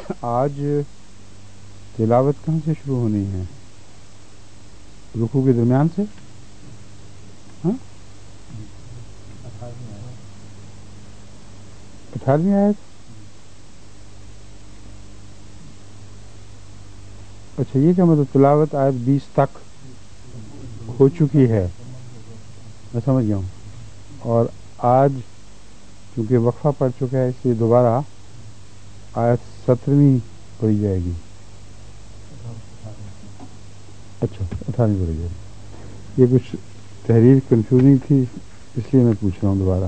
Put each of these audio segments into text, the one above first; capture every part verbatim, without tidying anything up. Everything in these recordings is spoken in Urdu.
آج تلاوت کہاں سے شروع ہونی ہے؟ رکوع کے درمیان سے؟ ہاں اٹھارہویں آیت؟ اچھا، یہ کیا مطلب تلاوت آیت بیس تک ہو چکی ہے؟ میں سمجھ گیا ہوں. اور آج چونکہ وقفہ پڑ چکا ہے اس لیے دوبارہ آیت سترویں پڑھی جائے گی. اچھا، اٹھارہویں پڑھی جائے گی. یہ کچھ تحریر کنفیوزنگ تھی اس لیے میں پوچھ رہا ہوں دوبارہ.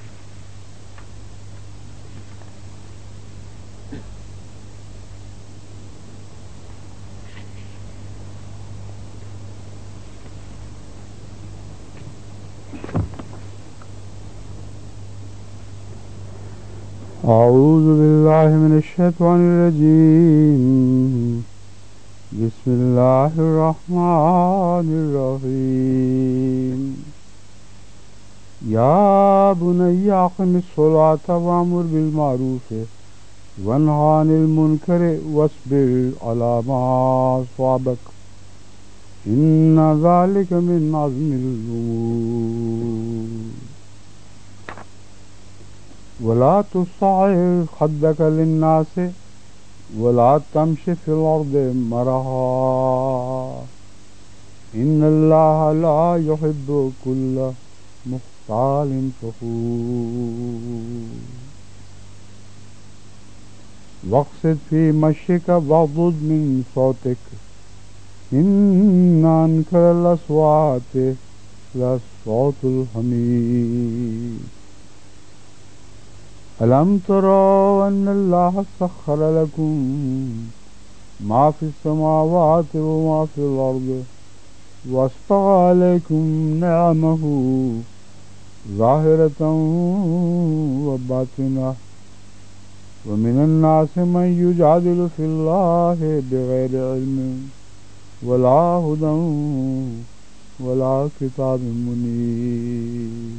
اعوذ باللہ من الشیطان الرجیم. بسم اللہ الرحمن الرحیم. یا بنی اقم الصلاة وامر بالمعروف وانہ عن المنکر واصبر علی ما اصابک ان ذلک من عزم الامور. ولا تصعر خدك للناس ولا تمش في الأرض مرحا إن الله لا يحب كل مختال فخور. واقصد في مشيك واغضض من صوتك إن أنكر الأصوات لصوت الحمير. ألم تروا أن الله سخر لكم ما في السماوات وما في الأرض وأسبغ عليكم نعمه ظاهرة وباطنة ومن الناس من يجادل في الله بغير علم ولا هدى ولا كتاب منير.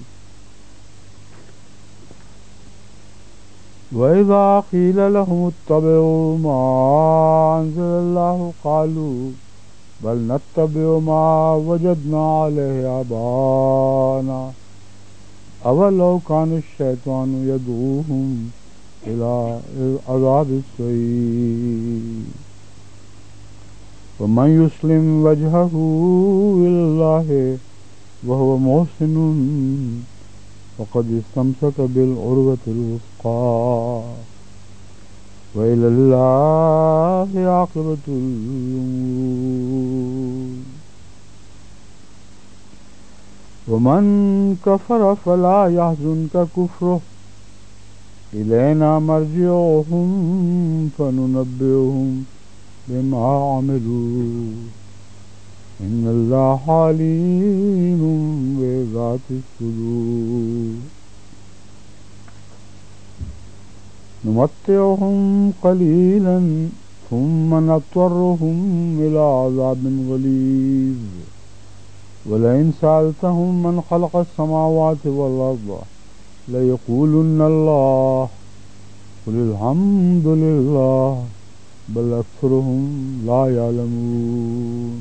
وَإِذَا قِيلَ لَهُمُ اتَّبِعُوا مَا أَنزَلَ اللَّهُ قَالُوا بَلْ نَتَّبِعُ مَا وَجَدْنَا عَلَيْهِ آبَاءَنَا أَوَلَوْ كَانَ الشَّيْطَانُ يَدْعُوهُمْ إِلَى عَذَابِ السَّعِيرِ. وَمَنْ يُسْلِمْ وَجْهَهُ إِلَى اللَّهِ وَهُوَ مُحْسِنٌ فقد استمسك بالعروة الوثقى وإلى الله عاقبة الأمور. ومن كفر فلا يحزنك كفره إلينا مرجعهم فننبئهم بما عملوا إن الله عليم بذات الصدور. نمتعهم قليلا ثم نضطرهم إلى عذاب غليظ ولئن سألتهم من خلق السماوات والأرض ليقولن الله قل الحمد لله بل أكثرهم لا يعلمون.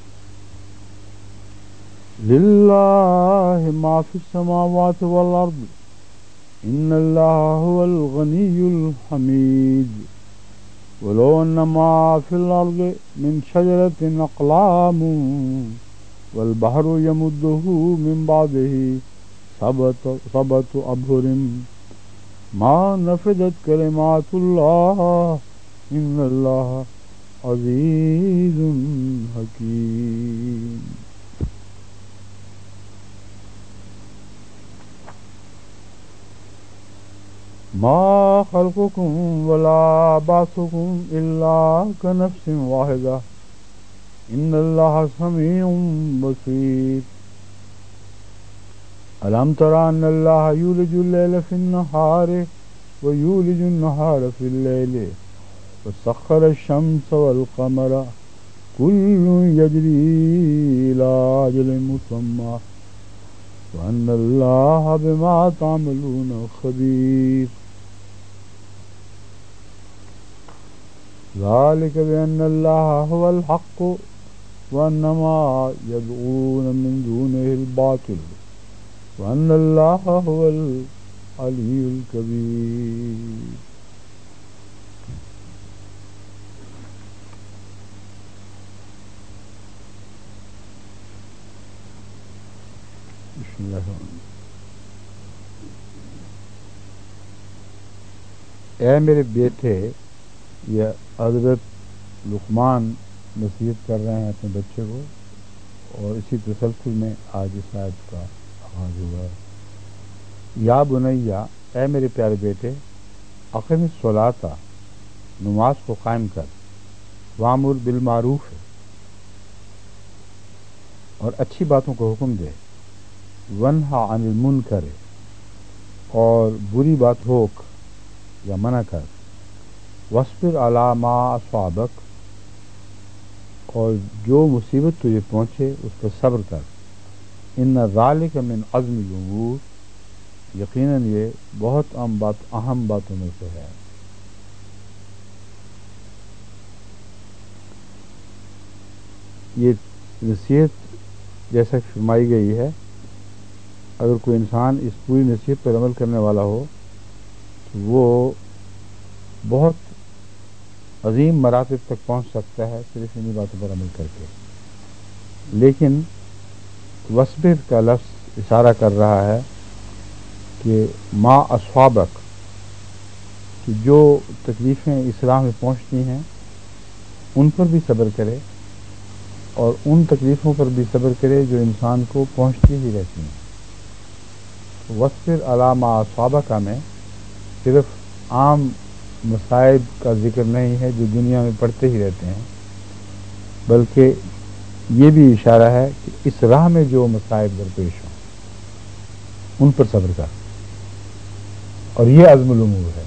لله ما في السماوات والأرض إن الله هو الغني الحميد. ولو أن ما في الأرض من شجرة أقلام والبحر يمده من بعده سبعة أبحر ما نفدت كلمات الله إن الله عزيز حكيم. ما خلقكم ولا بعثكم إلا كنفس واحدة إن الله سميع بصير. ألم تر أن الله يولج الليل في النهار ويولج النهار في الليل وسخر الشمس والقمر كل يجري إلى أجل مسمى وأن الله بما تعملون خبير. ذلك بأن الله هو الحق وأن ما يدعون من دونه الباطل وأن الله هو العلي الكبير. بسم اللہ الرحمن الرحیم. اے میرے بیٹے، یہ حضرت لقمان نصیحت کر رہے ہیں اپنے بچے کو، اور اسی تسلسل میں آج اس آیت کا آغاز ہوا ہے. یا بنیا، اے میرے پیارے بیٹے، اقم الصلاۃ، نماز کو قائم کر، وامر بالمعروف، اور اچھی باتوں کو حکم دے، ونہا عن المنکر، اور بری بات روک یا منع کر، واصبر علی ما اصابک، اور جو مصیبت تجھے پہنچے اس پر صبر کر، ان ذالک من عزم الامور، یقیناً یہ بہت اہم بات اہم باتوں میں سے ہے. یہ نصیحت جیسا کہ فرمائی گئی ہے، اگر کوئی انسان اس پوری نصیحت پر عمل کرنے والا ہو تو وہ بہت عظیم مراتب تک پہنچ سکتا ہے صرف انہی باتوں پر عمل کر کے. لیکن وصبر کا لفظ اشارہ کر رہا ہے کہ ما اصابک، کہ جو تکلیفیں اس راہ میں پہنچتی ہیں ان پر بھی صبر کرے، اور ان تکلیفوں پر بھی صبر کرے جو انسان کو پہنچتی ہی رہتی ہیں. وصبر علی ما اصابک میں صرف عام مصائب کا ذکر نہیں ہے جو دنیا میں پڑتے ہی رہتے ہیں، بلکہ یہ بھی اشارہ ہے کہ اس راہ میں جو مصائب درپیش ہوں ان پر صبر کر، اور یہ عزم الامور ہے.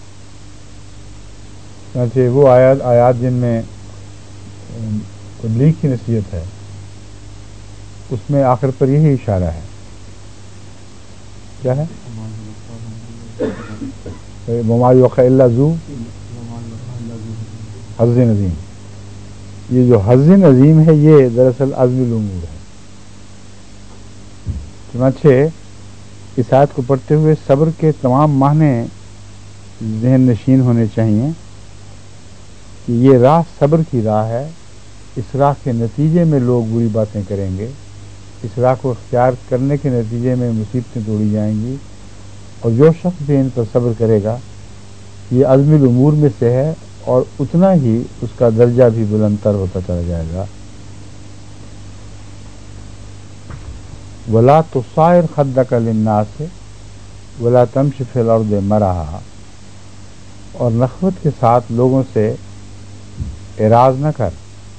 چنانچہ وہ آیات آیات جن میں تبلیغ کی نصیحت ہے اس میں آخر پر یہی اشارہ ہے. کیا ہے؟ وما یوقع الا ذو حظ عظیم. یہ جو حظ عظیم ہے یہ دراصل عزم الامور ہے. چنانچہ اس آیت کو پڑھتے ہوئے صبر کے تمام معنی ذہن نشین ہونے چاہیے کہ یہ راہ صبر کی راہ ہے. اس راہ کے نتیجے میں لوگ بری باتیں کریں گے، اس راہ کو اختیار کرنے کے نتیجے میں مصیبتیں توڑی جائیں گی، اور جو شخص بھی ان پر صبر کرے گا یہ عزم الامور میں سے ہے، اور اتنا ہی اس کا درجہ بھی بلند تر ہوتا چلا جائے گا. ولا تصائر خدک للناس ولا تمش فی الارض مرحا، اور نخوت کے ساتھ لوگوں سے اعراض نہ کر.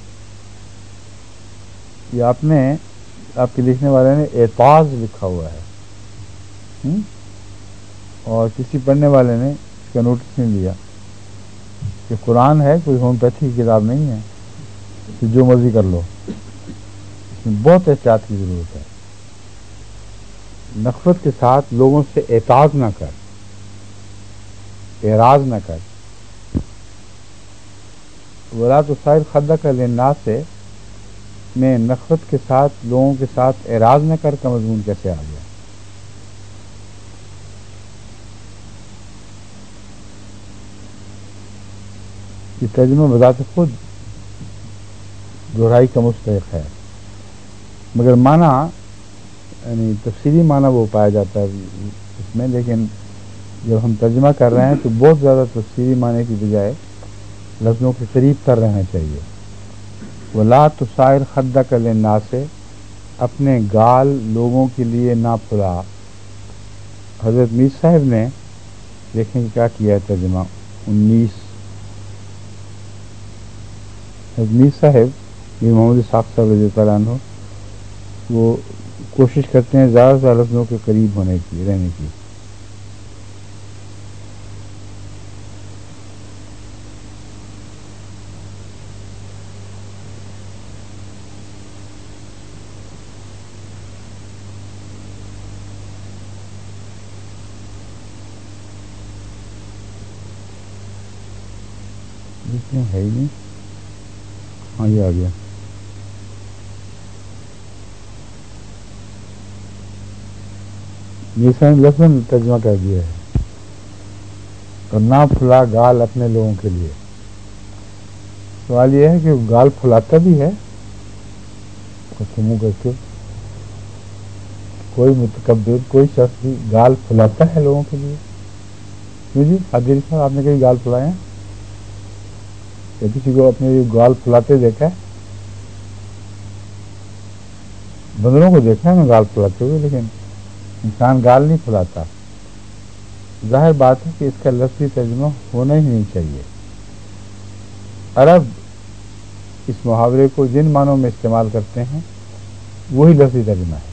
یہ آپ نے آپ کے لکھنے والے نے اعتاض لکھا ہوا ہے، اور کسی پڑھنے والے نے اس کا نوٹس نہیں لیا کہ قرآن ہے، کوئی ہومیوپیتھی کی کتاب نہیں ہے کہ جو مرضی کر لو. اس میں بہت احتیاط کی ضرورت ہے. نخوت کے ساتھ لوگوں سے اعتراض نہ کر، اعراض نہ کر. ولا تصائر خدک للناس میں نخوت کے ساتھ لوگوں کے ساتھ اعراض نہ کر کا مضمون کیسے آ گیا؟ یہ ترجمہ بذات خود دہرائی کا مستحق ہے، مگر معنی یعنی تفصیلی معنی وہ پایا جاتا ہے اس میں، لیکن جب ہم ترجمہ کر رہے ہیں تو بہت زیادہ تفصیلی معنی کی بجائے لفظوں کے قریب تر رہنا چاہیے. ولا تصائر خدک للناس، اپنے گال لوگوں کے لیے نہ پھلا. حضرت میر صاحب نے دیکھیں کہ کیا کیا ہے ترجمہ انیس. حضرت میر صاحب میر محمد اسحاق صاحب رضی اللہ عنہ وہ کوشش کرتے ہیں زیادہ سے زیادہ لفظوں کے قریب ہونے کی رہنے کی. یہ کیوں ہے ہی نہیں؟ ہاں یہ آ گیا. یہ سائن لفظ ترجمہ کر دیا ہے. اور نہ پھلا گال اپنے لوگوں کے لیے. سوال یہ ہے کہ وہ گال پھلاتا بھی ہے منہ کر کے. کوئی متکبر کوئی شخص بھی گال پھلاتا ہے لوگوں کے لیے؟ کیوں جی عادل صاحب آپ نے کہیں گال پھلائے ہیں یا کسی کو اپنے گال پھلاتے دیکھا ہے؟ بندروں کو دیکھا ہے میں گال پھلاتے ہوئے، لیکن انسان گال نہیں پھلاتا. ظاہر بات ہے کہ اس کا لفظی ترجمہ ہونا ہی نہیں چاہیے. عرب اس محاورے کو جن معنوں میں استعمال کرتے ہیں وہی لفظی ترجمہ ہے.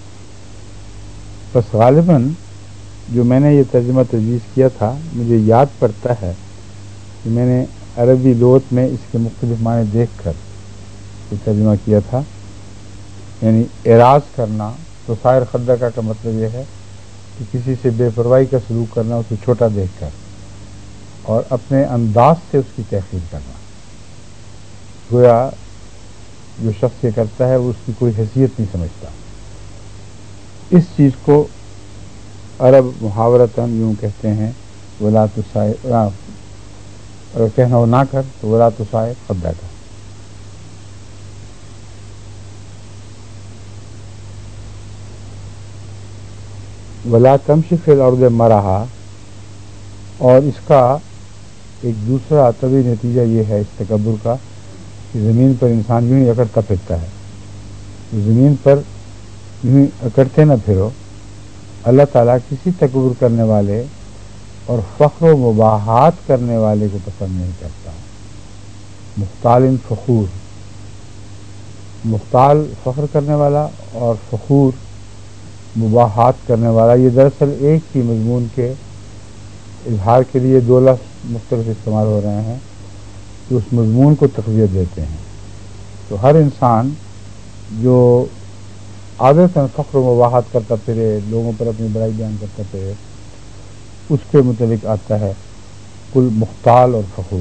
بس غالباً جو میں نے یہ ترجمہ تجویز کیا تھا مجھے یاد پڑتا ہے کہ میں نے عربی لغت میں اس کے مختلف معنی دیکھ کر یہ ترجمہ کیا تھا. یعنی اعراض کرنا تو سائر خدہ کا کا مطلب یہ ہے کہ کسی سے بے پرواہی کا سلوک کرنا، اسے چھوٹا دیکھ کر، اور اپنے انداز سے اس کی تحقیر کرنا. گویا جو شخص یہ کرتا ہے وہ اس کی کوئی حیثیت نہیں سمجھتا. اس چیز کو عرب محاورتاً یوں کہتے ہیں ولا تسائے، اگر کہنا ہو نہ کر تو ولا تسائے خدہ کا. ولا تمشی فی الارض مرحا، اور اس کا ایک دوسرا طبعی نتیجہ یہ ہے اس تکبر کا کہ زمین پر انسان یوں ہی اکڑتا پھرتا ہے. زمین پر یوں ہی اکڑتے نہ پھرو. اللہ تعالیٰ کسی تکبر کرنے والے اور فخر و مباحات کرنے والے کو پسند نہیں کرتا. مختال فخور، مختال فخر کرنے والا اور فخور مباحات کرنے والا، یہ دراصل ایک ہی مضمون کے اظہار کے لیے دو لفظ مختلف استعمال ہو رہے ہیں جو اس مضمون کو تقویت دیتے ہیں. تو ہر انسان جو عادتاً فخر و مباحات کرتا پھرے، لوگوں پر اپنی بڑائی بیان کرتا پھرے، اس کے متعلق آتا ہے کل مختال اور فخور.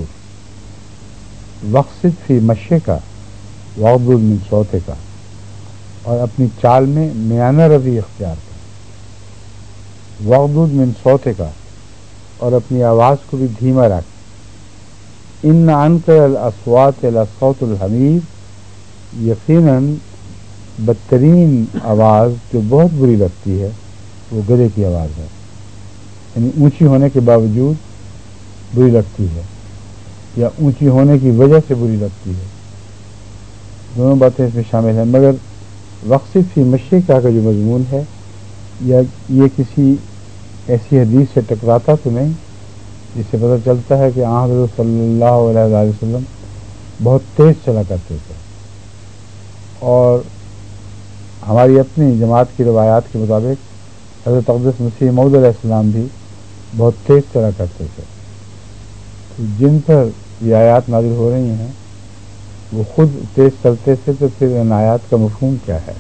وقصد فی مشے کا وغضض من صوتے کا، اور اپنی چال میں میانہ روی اختیار کر. وغضض من صوتے کا، اور اپنی آواز کو بھی دھیما رکھ. ان انکر الاصوات لصوت الحمیر، یقیناً بدترین آواز جو بہت بری لگتی ہے وہ گدھے کی آواز ہے. یعنی اونچی ہونے کے باوجود بری لگتی ہے یا اونچی ہونے کی وجہ سے بری لگتی ہے، دونوں باتیں اس میں شامل ہیں. مگر وقصد فی مشی کا جو مضمون ہے یا یہ کسی ایسی حدیث سے ٹکراتا تو نہیں جس سے پتہ چلتا ہے کہ آن حضرت صلی اللہ علیہ وسلم بہت تیز چلا کرتے تھے، اور ہماری اپنی جماعت کی روایات کے مطابق حضرت اقدس مسیح موعود علیہ السلام بھی بہت تیز چلا کرتے تھے. تو جن پر یہ آیات نازل ہو رہی ہیں وہ خود تیز چلتے تھے، تو پھر ان آیات کا مفہوم کیا ہے؟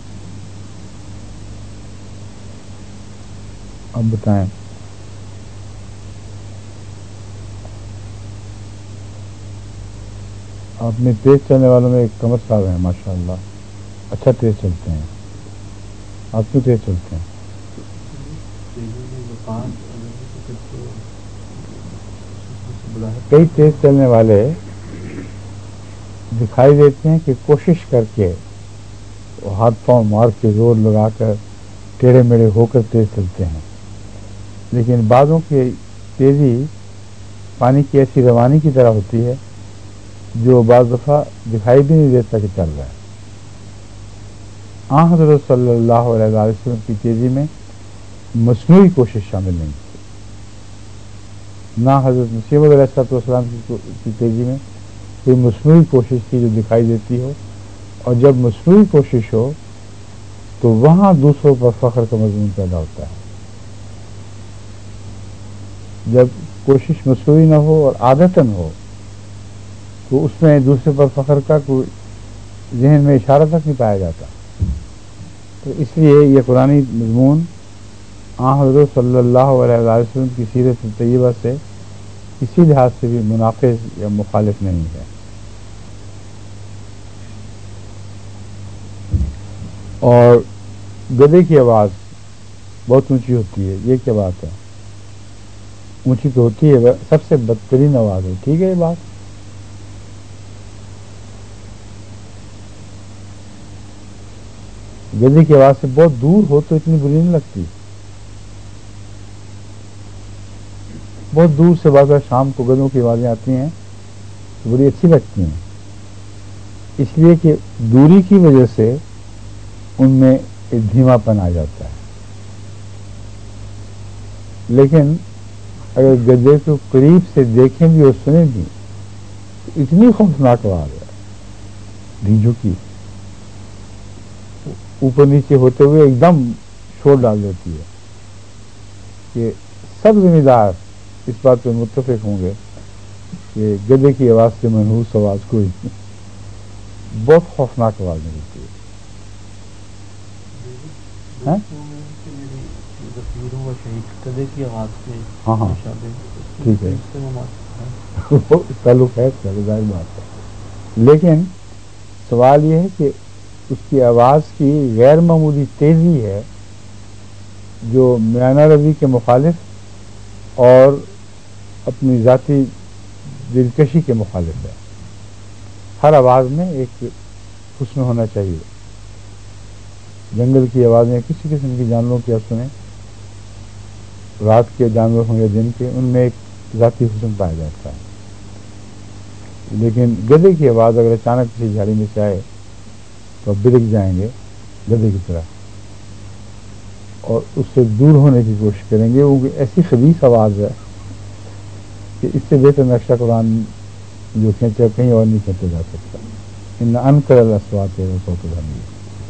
اب بتائیں. آپ میں تیز چلنے والوں میں ایک قمر صاحب ہیں ماشاء اللہ، اچھا تیز چلتے ہیں. آپ کیوں تیز چلتے ہیں؟ کئی تیز چلنے والے دکھائی دیتے ہیں کہ کوشش کر کے ہاتھ پاؤں مار کے زور لگا کر ٹیڑھے میڑھے ہو کر تیز چلتے ہیں، لیکن بعضوں کی تیزی پانی کی ایسی روانی کی طرح ہوتی ہے جو بعض دفعہ دکھائی بھی نہیں دیتا کہ چل رہا ہے. آن حضرت صلی اللہ علیہ وسلم کی تیزی میں مصنوعی کوشش شامل نہیں تھی. نہ حضرت مسیح علیہ السلام کی تیزی میں کوئی مصنوعی کوشش تھی جو دکھائی دیتی ہو، اور جب مصنوعی کوشش ہو تو وہاں دوسروں پر فخر کا مضمون پیدا ہوتا ہے. جب کوشش مصنوعی نہ ہو اور عادتاً ہو تو اس میں دوسرے پر فخر کا کوئی ذہن میں اشارہ تک نہیں پایا جاتا. تو اس لیے یہ قرآنی مضمون آن حضرت صلی اللہ علیہ وسلم کی سیرت طیبہ سے کسی لحاظ سے بھی منافذ یا مخالف نہیں ہے. اور گدھے کی آواز بہت اونچی ہوتی ہے، یہ کیا بات ہے؟ اونچی تو ہوتی ہے، سب سے بدترین آواز ہے، ٹھیک ہے یہ بات. گدھے کی آواز سے بہت دور ہو تو اتنی بری نہیں لگتی. بہت دور سے بعض شام کو گدھوں کی آوازیں آتی ہیں تو بڑی اچھی لگتی ہیں، اس لیے کہ دوری کی وجہ سے ان میں ایک دھیما پن آ جاتا ہے. لیکن اگر گدھے کو قریب سے دیکھیں بھی اور سنیں بھی تو اتنی خوفناک آواز ہے ڈھیجو کی، اوپر نیچے ہوتے ہوئے ایک دم شور ڈال دیتی ہے کہ سب ذمہ دار اس بات پہ متفق ہوں گے کہ گدھے کی آواز سے منحوس آواز کوئی نہیں. بہت خوفناک آواز نکلتی ہے. ہاں ہاں ٹھیک ہے، تعلق ہے، ظاہر بات ہے. لیکن سوال یہ ہے کہ اس کی آواز کی غیر معمولی تیزی ہے جو میانہ روی کے مخالف اور اپنی ذاتی دلکشی کے مخالف ہے. ہر آواز میں ایک حسن ہونا چاہیے. جنگل کی آوازیں کسی قسم کی جانوروں کی آپ سنیں، رات کے جانور ہوں یا دن کے، ان میں ایک ذاتی حسن پایا جاتا ہے. لیکن گدھے کی آواز اگر اچانک کسی جھاڑی میں سے آئے تو آپ بدک جائیں گے گدھے کی طرح اور اس سے دور ہونے کی کوشش کریں گے. وہ ایسی خبیث آواز ہے کہ اس سے بہتر نقشہ قرآن جو کھینچا کہیں اور نہیں کھینچا جا سکتا. ان انکر الاصوات صوت الحمیر.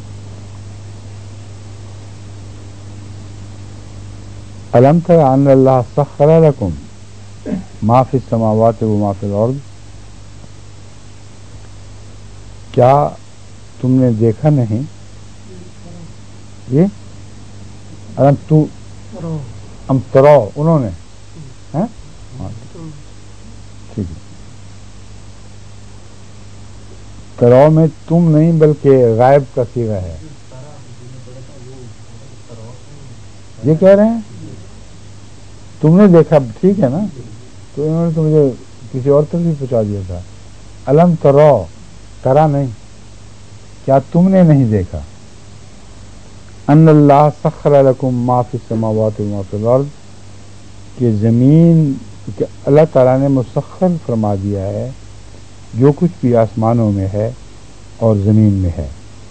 الم تر ان اللہ سخر لکم ما فی السماوات و ما فی الارض. کیا تم نے دیکھا نہیں یہ الم تو ام ترو انہوں نے ٹھیک ہے، ترو میں تم نہیں بلکہ غائب کا صیغہ ہے. یہ کہہ رہے ہیں تم نے دیکھا، ٹھیک ہے نا، تو انہوں نے تو مجھے کسی اور طرف بھی پہنچا دیا تھا. الم ترو، ترا نہیں، کیا تم نے نہیں دیکھا، ان اللہ سخر لکم ما فی السماوات و ما فی الارض، کہ زمین کہ اللہ تعالیٰ نے مسخر فرما دیا ہے جو کچھ بھی آسمانوں میں ہے اور زمین میں ہے.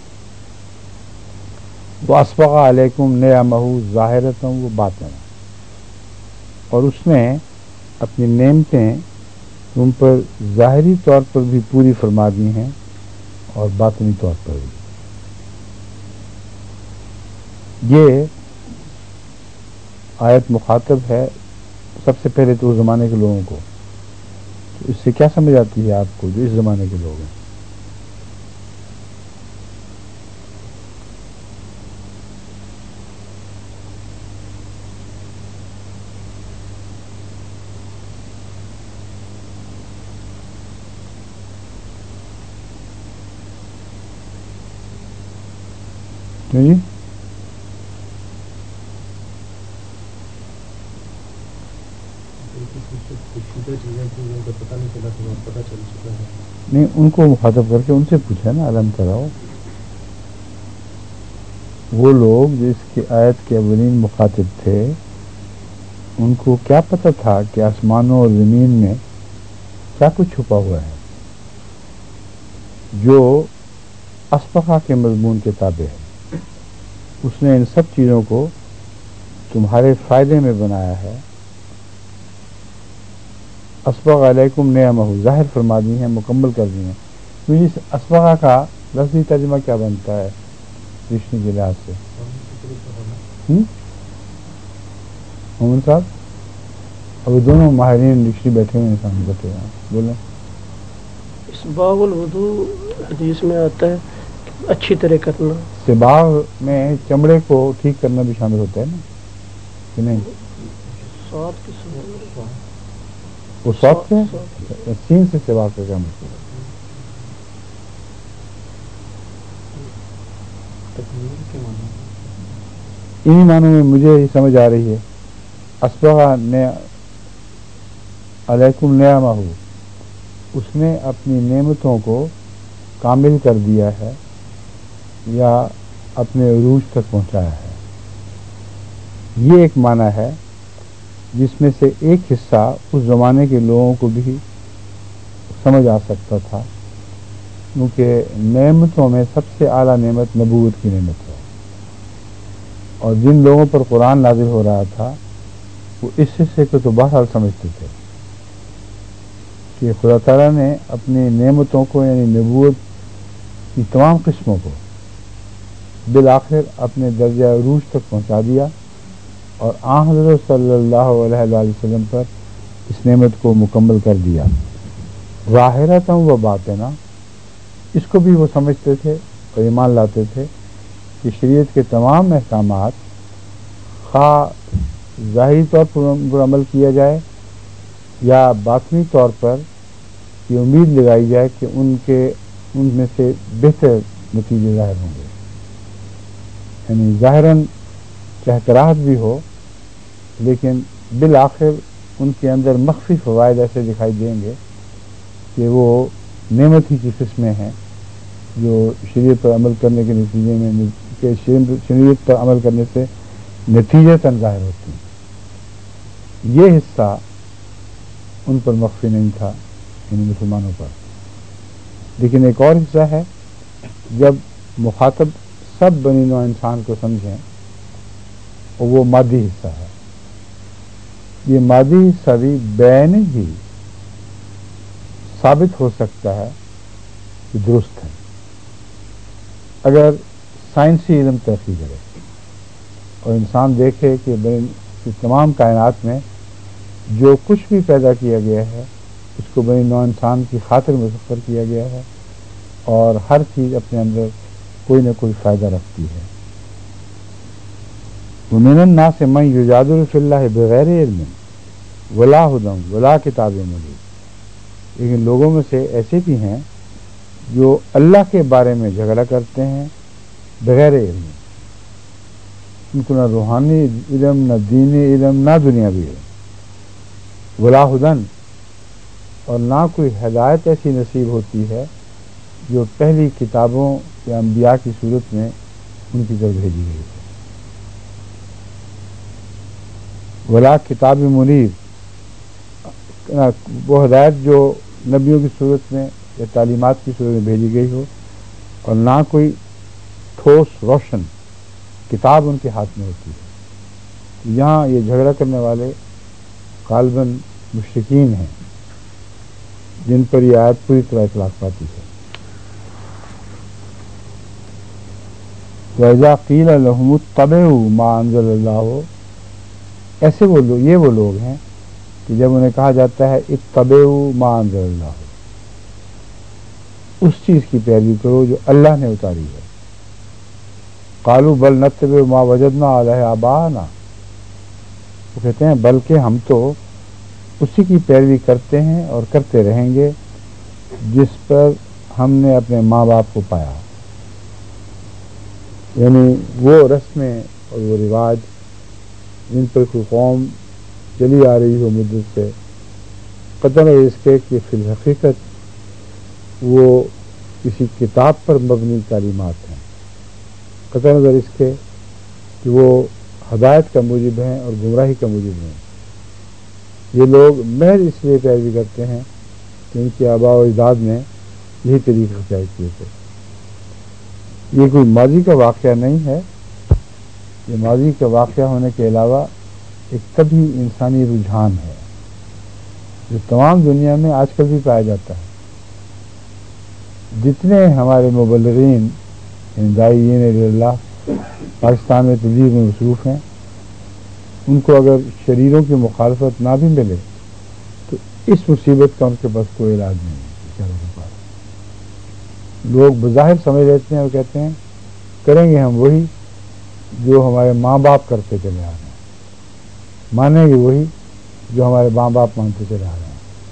وَأَسْبَغَ عَلَيْكُمْ نِعَمَهُ ظَاهِرَةً وَبَاطِنَةً، اور اس نے اپنی نعمتیں تم پر ظاہری طور پر بھی پوری فرما دی ہیں اور باطنی طور پر بھی. یہ آیت مخاطب ہے سب سے پہلے تو اس زمانے کے لوگوں کو. تو اس سے کیا سمجھ آتی ہے آپ کو جو اس زمانے کے لوگ ہیں؟ جی نہیں، ان کو مخاطب کر کے ان سے پوچھا نا علم کراؤ. وہ لوگ جو اس کی آیت کے اولین مخاطب تھے ان کو کیا پتہ تھا کہ آسمانوں اور زمین میں کیا کچھ چھپا ہوا ہے جو اسبغہ کے مضمون کے تابع ہے. اس نے ان سب چیزوں کو تمہارے فائدے میں بنایا ہے. اسبغ علیکم نعمہ ظاہر فرما دی ہیں، مکمل کر دی ہیں. تو اس اسبغہ کا لفظی ترجمہ کیا بنتا ہے ڈکشنری کے لحاظ سے؟ محمد صاحب ابھی دونوں ماہرین ڈکشنری بیٹھے ہوئے ہیں سامنے بیٹھے ہوئے ہیں، بولیں. اسباغ الوضو حدیث میں آتا ہے اچھی طرح کرنا. سباغ میں چمڑے کو ٹھیک کرنا بھی شامل ہوتا ہے نا کہ نہیں؟ سات قسم وہ سوت سے سین سے سوا کا کیا مطلب؟ انہی معنوں میں مجھے ہی سمجھ آ رہی ہے. اسبغ نے علیکم نعمہ، اس نے اپنی نعمتوں کو کامل کر دیا ہے یا اپنے عروج تک پہنچایا ہے. یہ ایک معنی ہے جس میں سے ایک حصہ اس زمانے کے لوگوں کو بھی سمجھ آ سکتا تھا، کیونکہ نعمتوں میں سب سے اعلیٰ نعمت نبوت کی نعمت ہے، اور جن لوگوں پر قرآن نازل ہو رہا تھا وہ اس حصے کو تو بہرحال سمجھتے تھے کہ خدا تعالیٰ نے اپنی نعمتوں کو یعنی نبوت کی تمام قسموں کو بالآخر اپنے درجہ عروج تک پہنچا دیا، اور آن حضرت صلی اللہ علیہ وآلہ وسلم پر اس نعمت کو مکمل کر دیا. ظاہرتاً و باطناً اس کو بھی وہ سمجھتے تھے اور ایمان لاتے تھے کہ شریعت کے تمام احکامات خواہ ظاہری طور پر عمل کیا جائے یا باطنی طور پر یہ امید لگائی جائے کہ ان کے ان میں سے بہتر نتیجے ظاہر ہوں گے. یعنی ظاہراً چاہے کراہت بھی ہو لیکن بالآخر ان کے اندر مخفی فوائد ایسے دکھائی دیں گے کہ وہ نعمت ہی کی قسمیں ہیں جو شریعت پر عمل کرنے کے نتیجے میں کہ شریعت پر عمل کرنے سے نتیجتاً ظاہر ہوتی ہیں. یہ حصہ ان پر مخفی نہیں تھا یعنی مسلمانوں پر. لیکن ایک اور حصہ ہے جب مخاطب سب بنی نوع انسان کو سمجھیں، اور وہ مادی حصہ ہے. یہ مادی حصہ بھی بین ہی ثابت ہو سکتا ہے کہ درست ہے اگر سائنسی علم ترقی کرے اور انسان دیکھے کہ تمام کائنات میں جو کچھ بھی پیدا کیا گیا ہے اس کو بنی نوع انسان کی خاطر مسخر کیا گیا ہے، اور ہر چیز اپنے اندر کوئی نہ کوئی فائدہ رکھتی ہے. وَمِنَ النَّاسِ مَن يُجَادِلُ فِي اللَّهِ بِغَيْرِ عِلْمٍ وَلَا هُدًى وَلَا كِتَابٍ مُنِيرٍ. لیکن لوگوں میں سے ایسے بھی ہیں جو اللہ کے بارے میں جھگڑا کرتے ہیں بغیر علم. ان کو نہ روحانی علم، نہ دینی علم، نہ دنیاوی علم. ولا ہدن، اور نہ کوئی ہدایت ایسی نصیب ہوتی ہے جو پہلی کتابوں یا انبیاء کی صورت میں ان کی طرف بھیجی گئی ہے. ولا کتاب منیر، وہ ہدایت جو نبیوں کی صورت میں یا تعلیمات کی صورت میں بھیجی گئی ہو، اور نہ کوئی ٹھوس روشن کتاب ان کے ہاتھ میں ہوتی ہے. یہاں یہ جھگڑا کرنے والے غالباً مشرکین ہیں جن پر یہ آیت پوری طرح اطلاق پاتی ہے. وَإِذَا قِيلَ لَهُمُ اتَّبِعُوا مَا أَنزَلَ اللَّهُ، ایسے وہ لوگ یہ وہ لوگ ہیں کہ جب انہیں کہا جاتا ہے اتبعوا ما انزل اللہ، اس چیز کی پیروی کرو جو اللہ نے اتاری ہے. قالوا بل نتبع ما وجدنا علیہ آباءنا، وہ کہتے ہیں بلکہ ہم تو اسی کی پیروی کرتے ہیں اور کرتے رہیں گے جس پر ہم نے اپنے ماں باپ کو پایا. یعنی وہ رسمیں اور وہ رواج جن پر کوئی قوم چلی آ رہی ہو مدت سے، قطعاً اس کے کہ فی الحقیقت وہ کسی کتاب پر مبنی تعلیمات ہیں، قطع نظر اس کے کہ وہ ہدایت کا موجب ہیں اور گمراہی کا موجب ہیں. یہ لوگ محض اس لیے پیروی کرتے ہیں کہ ان کے آباء و اجداد نے یہی طریقے اختیار کیے تھے. یہ کوئی ماضی کا واقعہ نہیں ہے، یہ ماضی کا واقعہ ہونے کے علاوہ ایک طبعی انسانی رجحان ہے جو تمام دنیا میں آج کل بھی پایا جاتا ہے. جتنے ہمارے مبلغین داعیین اللہ پاکستان میں تبلیغ میں مصروف ہیں، ان کو اگر شریروں کی مخالفت نہ بھی ملے تو اس مصیبت کا ان کے پاس کوئی علاج نہیں ہے. لوگ بظاہر سمجھ لیتے ہیں اور کہتے ہیں کریں گے ہم وہی جو ہمارے ماں باپ کرتے چلے آ رہے ہیں، مانیں گے وہی جو ہمارے ماں باپ مانتے چلے آ رہے ہیں.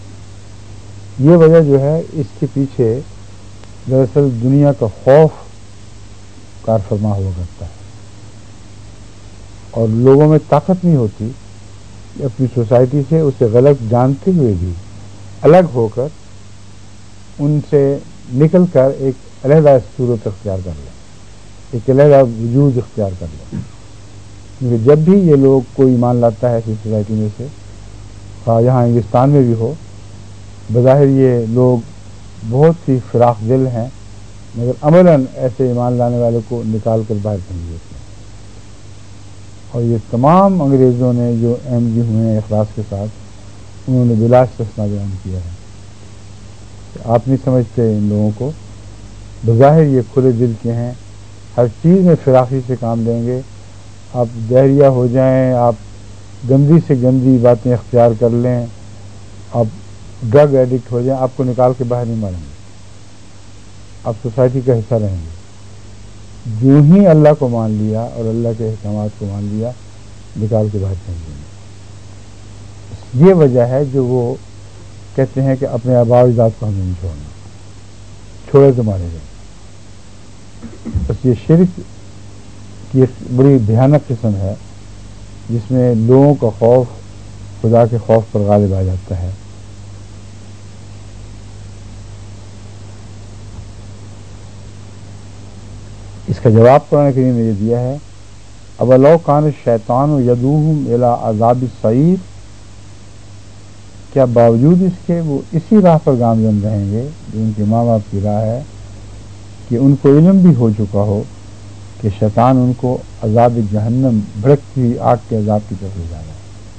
یہ وجہ جو ہے اس کے پیچھے دراصل دنیا کا خوف کار فرما ہوا کرتا ہے، اور لوگوں میں طاقت نہیں ہوتی کہ اپنی سوسائٹی سے اسے غلط جانتے ہوئے بھی الگ ہو کر ان سے نکل کر ایک علیحدہ صورت اختیار کر لیں، ایک علیحدہ وجود اختیار کر لیں. کیونکہ جب بھی یہ لوگ کوئی ایمان لاتا ہے ایسی سوسائٹی میں سے، یہاں ہندوستان میں بھی ہو، بظاہر یہ لوگ بہت ہی فراخ دل ہیں، مگر عملاً ایسے ایمان لانے والے کو نکال کر باہر پھینک دیتے ہیں. اور یہ تمام انگریزوں نے جو اہم جی ہوئے ہیں اخلاص کے ساتھ، انہوں نے بلا استثناء بیان کیا ہے کہ آپ نہیں سمجھتے ان لوگوں کو، بظاہر یہ کھلے دل کے ہیں، ہر چیز میں فراخی سے کام لیں گے. آپ ڈہریا ہو جائیں، آپ گندی سے گندی باتیں اختیار کر لیں، آپ ڈرگ ایڈکٹ ہو جائیں، آپ کو نکال کے باہر نہیں ماریں گے، آپ سوسائٹی کا حصہ رہیں گے. جو ہی اللہ کو مان لیا اور اللہ کے احکامات کو مان لیا، نکال کے باہر پھینک دیں گے. یہ وجہ ہے جو وہ کہتے ہیں کہ اپنے آباء و اجداد کو ہمیں نہیں چھوڑنا، چھوڑے تو مارے گئے. بس یہ شرک کی ایک بڑی بھیانک قسم ہے جس میں لوگوں کا خوف خدا کے خوف پر غالب آ جاتا ہے. اس کا جواب قرآن کریم نے یہ دیا ہے، اولو کان الشیطان یدعوہم الی عذاب السعیر، کیا باوجود اس کے وہ اسی راہ پر گامزن رہیں گے جو ان کے ماں باپ کی راہ ہے، کہ ان کو علم بھی ہو چکا ہو کہ شیطان ان کو عذاب جہنم، بھڑکتی ہوئی آگ کے عذاب کی طرف لے جا رہا ہے.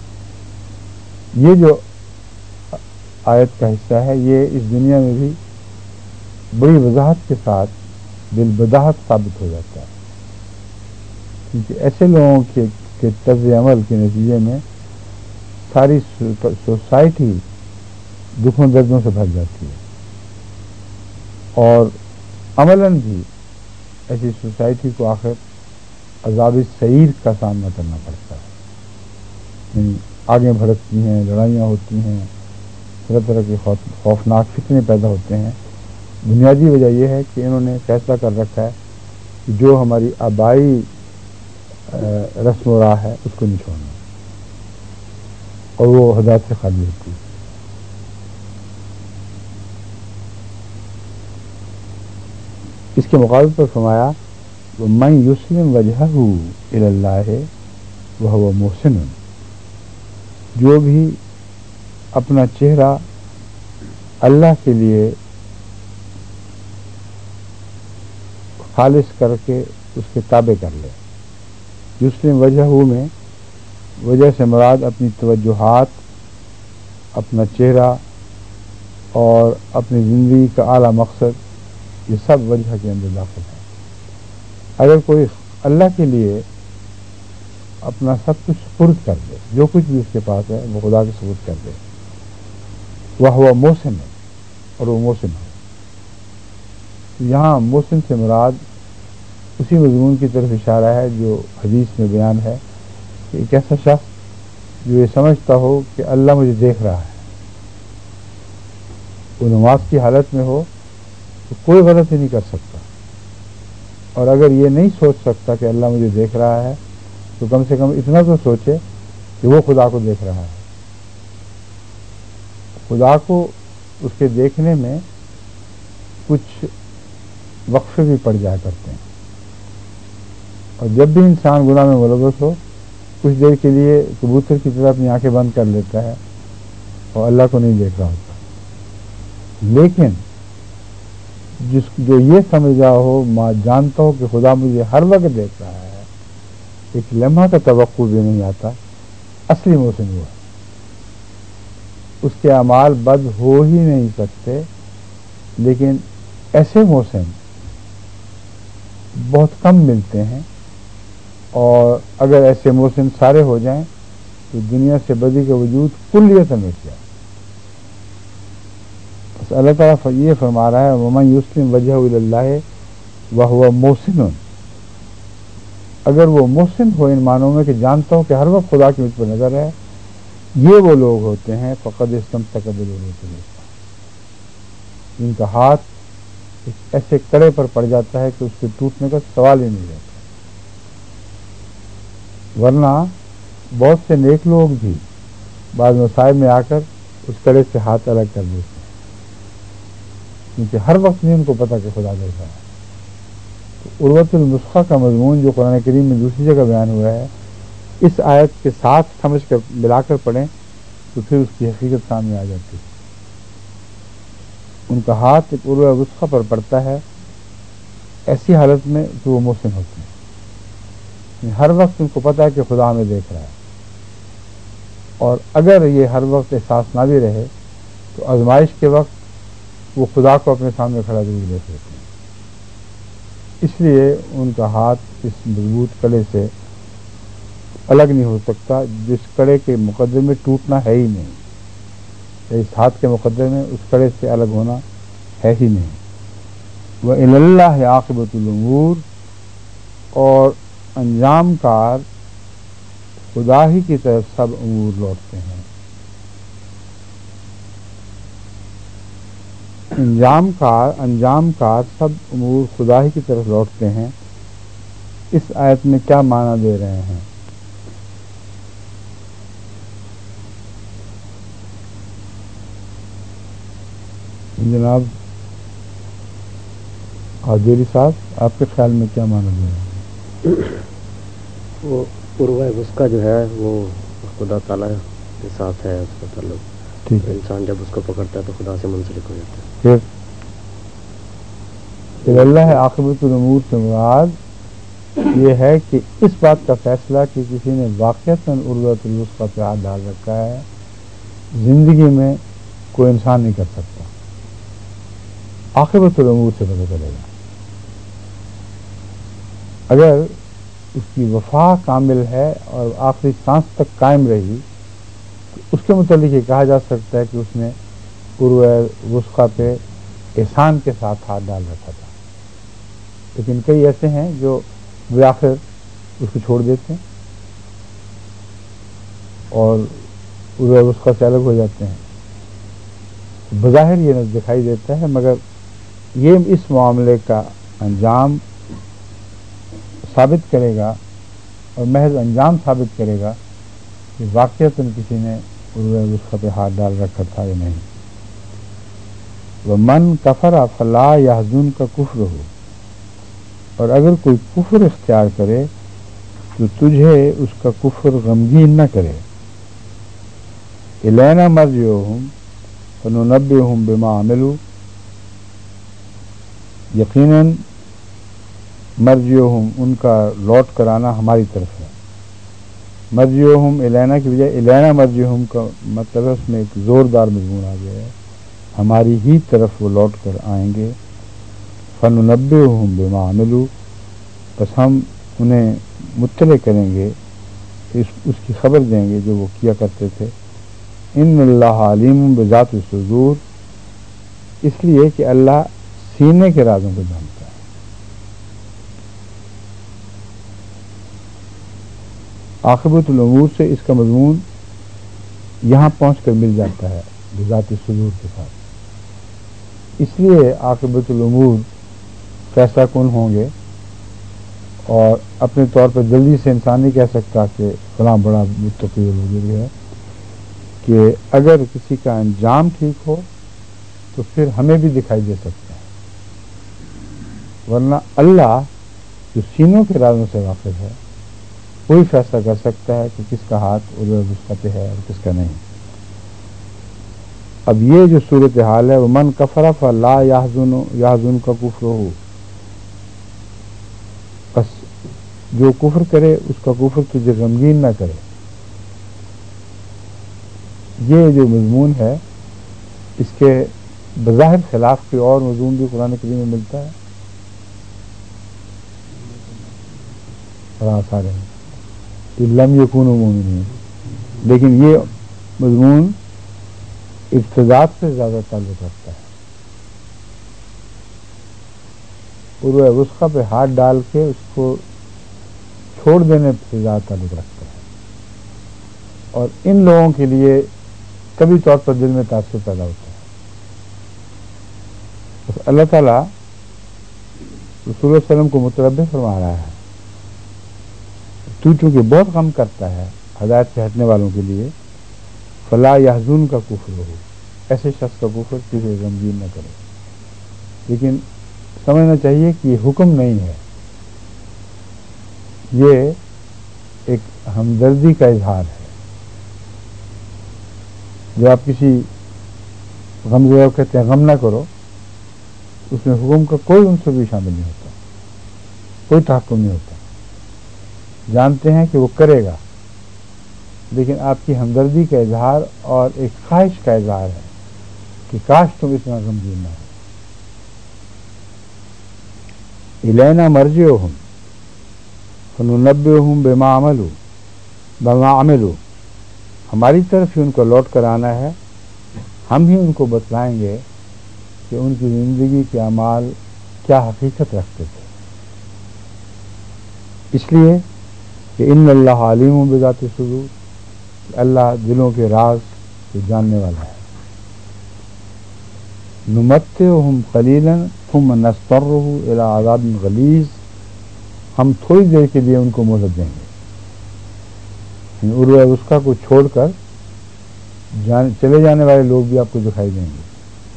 یہ جو آیت کا حصہ ہے یہ اس دنیا میں بھی بڑی وضاحت کے ساتھ بالبداہت ثابت ہو جاتا ہے، کیونکہ ایسے لوگوں کے کے طرز عمل کے نتیجے میں ساری سوسائٹی دکھوں دردوں سے بھر جاتی ہے، اور عملاً بھی ایسی سوسائٹی کو آخر عذاب سعیر کا سامنا کرنا پڑتا ہے. یعنی آگیں بھڑکتی ہیں، لڑائیاں ہوتی ہیں، طرح طرح کے خوفناک فتنے پیدا ہوتے ہیں. بنیادی وجہ یہ ہے کہ انہوں نے فیصلہ کر رکھا ہے کہ جو ہماری آبائی رسم و راہ ہے اس کو نہیں چھوڑنا، اور وہ ہدایت سے خالی ہوتی ہے. اس کے مقابل پر فرمایا وَمَن يُسْلِمْ وَجْهَهُ إِلَى اللَّهِ وَهُوَ مُحْسِنٌ، جو بھی اپنا چہرہ اللہ کے لیے خالص کر کے اس کے تابع کر لے. یسلم وجہہ میں وجہ سے مراد اپنی توجہات، اپنا چہرہ اور اپنی زندگی کا اعلیٰ مقصد، یہ سب وجہ کے اندر داخل ہے. اگر کوئی اللہ کے لیے اپنا سب کچھ سپرد کر دے، جو کچھ بھی اس کے پاس ہے وہ خدا کے سپرد کر دے، وہ ہوا محسن ہے اور وہ محسن ہے. یہاں محسن سے مراد اسی مضمون کی طرف اشارہ ہے جو حدیث میں بیان ہے کہ ایک ایسا شخص جو یہ سمجھتا ہو کہ اللہ مجھے دیکھ رہا ہے، وہ نماز کی حالت میں ہو تو کوئی غلطی نہیں کر سکتا، اور اگر یہ نہیں سوچ سکتا کہ اللہ مجھے دیکھ رہا ہے تو کم سے کم اتنا تو سوچے کہ وہ خدا کو دیکھ رہا ہے. خدا کو اس کے دیکھنے میں کچھ وقفے بھی پڑ جایا کرتے ہیں، اور جب بھی انسان گناہ میں ملوث ہو کچھ دیر کے لیے کبوتر کی طرح اپنی آنکھیں بند کر لیتا ہے اور اللہ کو نہیں دیکھ رہا ہوتا. لیکن جس جو یہ سمجھ رہا ہو، میں جانتا ہوں کہ خدا مجھے ہر وقت دیکھ رہا ہے، ایک لمحہ کا توقع بھی نہیں آتا، اصلی محسن ہوا. اس کے اعمال بد ہو ہی نہیں سکتے، لیکن ایسے محسن بہت کم ملتے ہیں، اور اگر ایسے محسن سارے ہو جائیں تو دنیا سے بدی کا وجود کلیتاً مٹ جائے. بس اللہ تعالیٰ یہ فرما رہا ہے وَمَن يُسْلِمْ وَجْهَهُ إِلَى اللَّهِ وَهُوَ مُحْسِنٌ، اگر وہ محسن ہو ان معنوں میں کہ جانتا ہوں کہ ہر وقت خدا کی مجھ پر نظر ہے، یہ وہ لوگ ہوتے ہیں فقد استمسک بالعروۃ الوثقیٰ، ان کا ہاتھ ایک ایسے کڑے پر پڑ جاتا ہے کہ اس کے ٹوٹنے کا سوال ہی نہیں رہتا، ورنہ بہت سے نیک لوگ بھی بعض مصائب میں آ کر اس کڑے سے ہاتھ الگ کر دیتے ہیں، کیونکہ ہر وقت نہیں ان کو پتہ کہ خدا دیکھ رہا ہے۔ تو عروۃ الوثقیٰ کا مضمون جو قرآن کریم میں دوسری جگہ بیان ہوا ہے، اس آیت کے ساتھ سمجھ کر ملا کر پڑھیں تو پھر اس کی حقیقت سامنے آ جاتی ہے۔ ان کا ہاتھ ایک عروۃ الوثقیٰ پر پڑتا ہے ایسی حالت میں کہ وہ محسن ہوتے ہیں، ہر وقت ان کو پتہ ہے کہ خدا ہمیں دیکھ رہا ہے، اور اگر یہ ہر وقت احساس نہ بھی رہے تو آزمائش کے وقت وہ خدا کو اپنے سامنے کھڑا ضرور دیکھ لیتے ہیں۔ اس لیے ان کا ہاتھ اس مضبوط کڑے سے الگ نہیں ہو سکتا جس کڑے کے مقدر میں ٹوٹنا ہے ہی نہیں، اس ہاتھ کے مقدر میں اس کڑے سے الگ ہونا ہے ہی نہیں۔ وَإِلَى اللَّهِ عَاقِبَةُ الْأُمُورِ، اور انجام کار خدا ہی کی طرف سب امور لوٹتے ہیں۔ انجام کار انجام کار سب امور خدا ہی کی طرف لوٹتے ہیں، اس آیت میں کیا معنی دے رہے ہیں؟ جناب قادری صاحب، آپ کے خیال میں کیا معنی دے رہے ہیں؟ وہ عروۃ الوثقیٰ جو ہے وہ خدا تعالیٰ کے ساتھ ہے، اس کا تعلق، ٹھیک ہے، انسان جب اس کو پکڑتا ہے تو خدا سے منسلک ہو جاتا ہے۔ پھر پھر اللہ عاقبۃ الامور سے مراد یہ ہے کہ اس بات کا فیصلہ کہ کسی نے واقعتاً عروۃ الوثقیٰ پہ ہاتھ ڈال رکھا ہے، زندگی میں کوئی انسان نہیں کر سکتا، عاقبۃ الامور سے پتہ چلے گا۔ اگر اس کی وفا کامل ہے اور آخری سانس تک قائم رہی تو اس کے متعلق یہ کہا جا سکتا ہے کہ اس نے عروۃ الوثقیٰ پہ احسان کے ساتھ ہاتھ ڈال رکھا تھا، لیکن کئی ایسے ہیں جو بالآخر اس کو چھوڑ دیتے ہیں اور عروۃ الوثقیٰ سے الگ ہو جاتے ہیں۔ بظاہر یہ نہ دکھائی دیتا ہے، مگر یہ اس معاملے کا انجام ثابت کرے گا اور محض انجام ثابت کرے گا کہ واقعتاً کسی نے عروۃ الوثقیٰ پہ ہاتھ ڈال رکھا تھا یا نہیں۔ وَمَنْ كَفَرَ فَلَا يَحْزُنْكَ كُفْرُهُ، اور اگر کوئی کفر اختیار کرے تو تجھے اس کا کفر غمگین نہ کرے۔ إِلَيْنَا مَرْجِعُهُمْ فَنُنَبِّئُهُمْ بِمَا عَمِلُوا، یقیناً مرجعہم ان کا لوٹ کر آنا ہماری طرف ہے۔ مرجعہم الینا کی بجائے الینا مرجعہم کا مطلب ہے اس میں ایک زوردار مضمون آ گیا ہے، ہماری ہی طرف وہ لوٹ کر آئیں گے۔ فننبئہم بما عملوا، بس ہم انہیں مطلع کریں گے، اس, اس کی خبر دیں گے جو وہ کیا کرتے تھے۔ ان اللہ علیم بذات الصدور، اس لیے کہ اللہ سینے کے رازوں کو جانتا ہے۔ عاقبۃ الامور سے اس کا مضمون یہاں پہنچ کر مل جاتا ہے بذات الصدور کے ساتھ، اس لیے عاقبۃ الامور فیصلہ کن ہوں گے، اور اپنے طور پر جلدی سے انسان نہیں کہہ سکتا کہ فلاں بڑا متقی اور بزرگ ہے، کہ اگر کسی کا انجام ٹھیک ہو تو پھر ہمیں بھی دکھائی دے سکتا ہے، ورنہ اللہ جو سینوں کے رازوں سے واقف ہے وہی فیصلہ کر سکتا ہے کہ کس کا ہاتھ عروۃ الوثقیٰ پہ ہے اور کس کا نہیں۔ اب یہ جو صورتحال ہے، وَمَنْ كَفَرَ فَلَا يَحْزُنْكَ كُفْرُهُ، بس جو کفر کرے اس کا کفر تجھے غمگین نہ کرے۔ یہ جو مضمون ہے اس کے بظاہر خلاف کے اور مضمون بھی قرآن کریم میں ملتا ہے، سارے لم یکونوا مومنین، لیکن یہ مضمون ابتداء سے زیادہ تعلق رکھتا ہے، عروۃ الوثقیٰ پہ ہاتھ ڈال کے اس کو چھوڑ دینے سے زیادہ تعلق رکھتا ہے، اور ان لوگوں کے لیے کبھی طور پر دل میں تاثر پیدا ہوتا ہے، بس اللہ تعالیٰ رسول اللہ علیہ وسلم کو متنبع فرما رہا ہے، تو چونکہ بہت غم کرتا ہے ہدایت سے ہٹنے والوں کے لیے، فلا یحزن کا کفر ہو، ایسے شخص کا کفر کسی غمگین نہ کرے. لیکن سمجھنا چاہیے کہ یہ حکم نہیں ہے، یہ ایک ہمدردی کا اظہار ہے. جو آپ کسی غمزدہ کو کہتے ہیں غم نہ کرو، اس میں حکم کا کوئی عنصر بھی شامل نہیں ہوتا، کوئی تحکم نہیں ہوتا. جانتے ہیں کہ وہ کرے گا، لیکن آپ کی ہمدردی کا اظہار اور ایک خواہش کا اظہار ہے کہ کاش تم اتنا غمگین نہ ہو. الینا مرجعہم فننبئہم بما عملوا بما عملوا، ہماری طرف ہی ان کو لوٹ کر آنا ہے، ہم ہی ان کو بتلائیں گے کہ ان کی زندگی کے اعمال کیا حقیقت رکھتے تھے. اس لیے کہ ان اللہ علیم بذات الصدور، اللہ دلوں کے راز کو جاننے والا ہے. نمتعہم قلیلا ثم نضطرہ الی عذاب غلیظ، ہم تھوڑی دیر کے لیے ان کو مہلت دیں گے. عروہ وثقیٰ کو چھوڑ کر جان چلے جانے والے لوگ بھی آپ کو دکھائی دیں گے،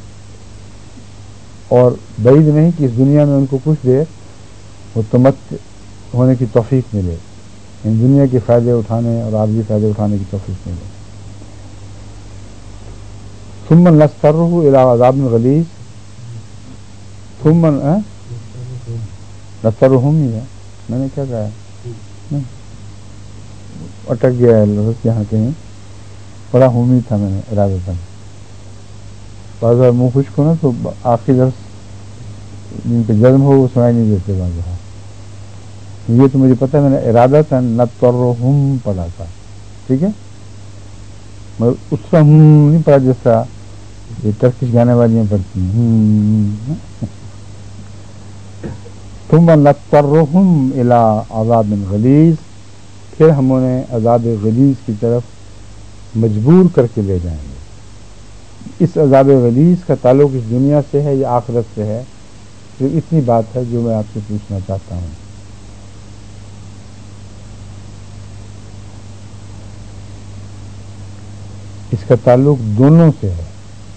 اور بعید نہیں کہ اس دنیا میں ان کو کچھ دیر متمتع ہونے کی توفیق ملے، ان دنیا کے فائدے اٹھانے اور عارضی فائدے اٹھانے کی توفیق ملے. ثم نضطرہ الی عذاب غلیظ، ثم نضطرہم ہی ہے، میں نے کیا کہا ہے، اٹک گیا ہے لفظ یہاں کہیں، بڑا ہومی تھا میں نے ارادتاً. بعض بار منہ خشک ہو نا تو آخری لفظ جن پہ جزم ہو وہ سنائی نہیں دیتے بعض بار. یہ تو مجھے پتہ ہے، میں نے ارادتاً نضطرہم پڑھا تھا، ٹھیک ہے، مگر اس طرح ہوں نہیں پڑھا جس طرح یہ ٹرکش گانے والیاں پڑھتی ہیں. ثم نضطرہم الی عذاب غلیظ، پھر ہم انہیں عذاب غلیظ کی طرف مجبور کر کے لے جائیں گے. اس عذاب غلیظ کا تعلق اس دنیا سے ہے یا آخرت سے ہے، تو اتنی بات ہے جو میں آپ سے پوچھنا چاہتا ہوں. اس کا تعلق دونوں سے ہے.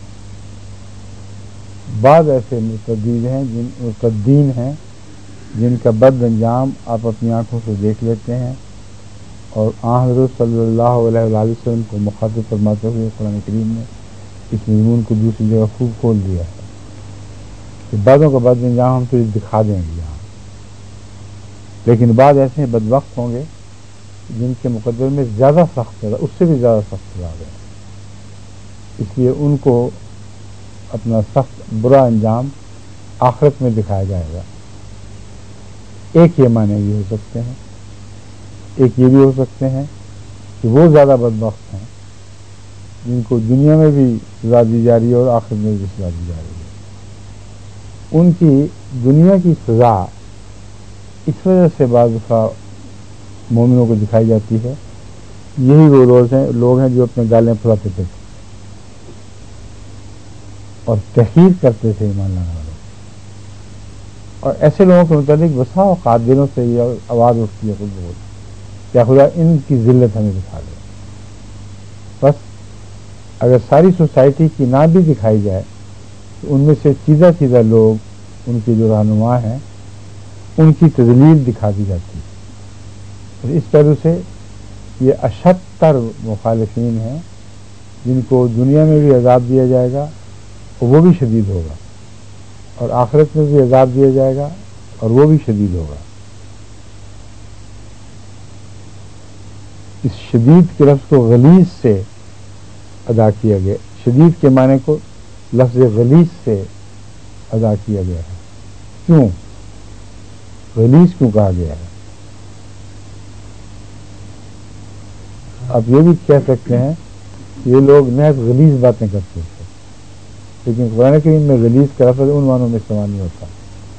بعض ایسے مرتدین ہیں جن مرتدین ہیں جن کا بد انجام آپ اپنی آنکھوں سے دیکھ لیتے ہیں، اور آن حضرت صلی اللہ علیہ وآلہ وسلم کو مخاطب فرماتے ہوئے قرآن کریم نے اس مضمون کو دوسری جگہ خوب کھول دیا ہے کہ بعضوں کا بد انجام ہم تجھے دکھا دیں گے یہاں. لیکن بعض ایسے بدبخت ہوں گے جن کے مقدر میں زیادہ سخت ہے، اس سے بھی زیادہ سخت سزا ہے. اس لیے ان کو اپنا سخت برا انجام آخرت میں دکھایا جائے گا. ایک یہ معنی بھی ہو سکتے ہیں، ایک یہ بھی ہو سکتے ہیں کہ وہ زیادہ بدبخت ہیں جن کو دنیا میں بھی سزا دی جا رہی ہے اور آخرت میں بھی سزا دی جا رہی ہے. ان کی دنیا کی سزا اس وجہ سے بعض دفعہ مومنوں کو دکھائی جاتی ہے، یہی وہ لوگ ہیں لوگ ہیں جو اپنے گالیں پھلاتے تھے اور تحقیر کرتے تھے ایمان لانے والوں. اور ایسے لوگوں کے متعلق بسا اوقات دلوں سے یہ آواز اٹھتی ہے خود بہت، کیا خدا ان کی ذلت ہمیں دکھا دے. بس اگر ساری سوسائٹی کی نہ بھی دکھائی جائے تو ان میں سے چیزہ چیزہ لوگ ان کے جو رہنما ہیں ان کی تذلیل دکھا دی جاتی ہے. اور اس پہلو سے یہ اشد تر مخالفین ہیں جن کو دنیا میں بھی عذاب دیا جائے گا اور وہ بھی شدید ہوگا، اور آخرت میں بھی عذاب دیا جائے گا اور وہ بھی شدید ہوگا. اس شدید کے لفظ کو غلیظ سے ادا کیا گیا، شدید کے معنی کو لفظ غلیظ سے ادا کیا گیا ہے. کیوں غلیظ کیوں کہا گیا ہے؟ آپ یہ بھی کہہ سکتے ہیں کہ یہ لوگ نہایت غلیظ باتیں کرتے تھے، لیکن قرآن کریم میں غلیظ کا لفظ ان معنوں میں استعمال نہیں ہوتا.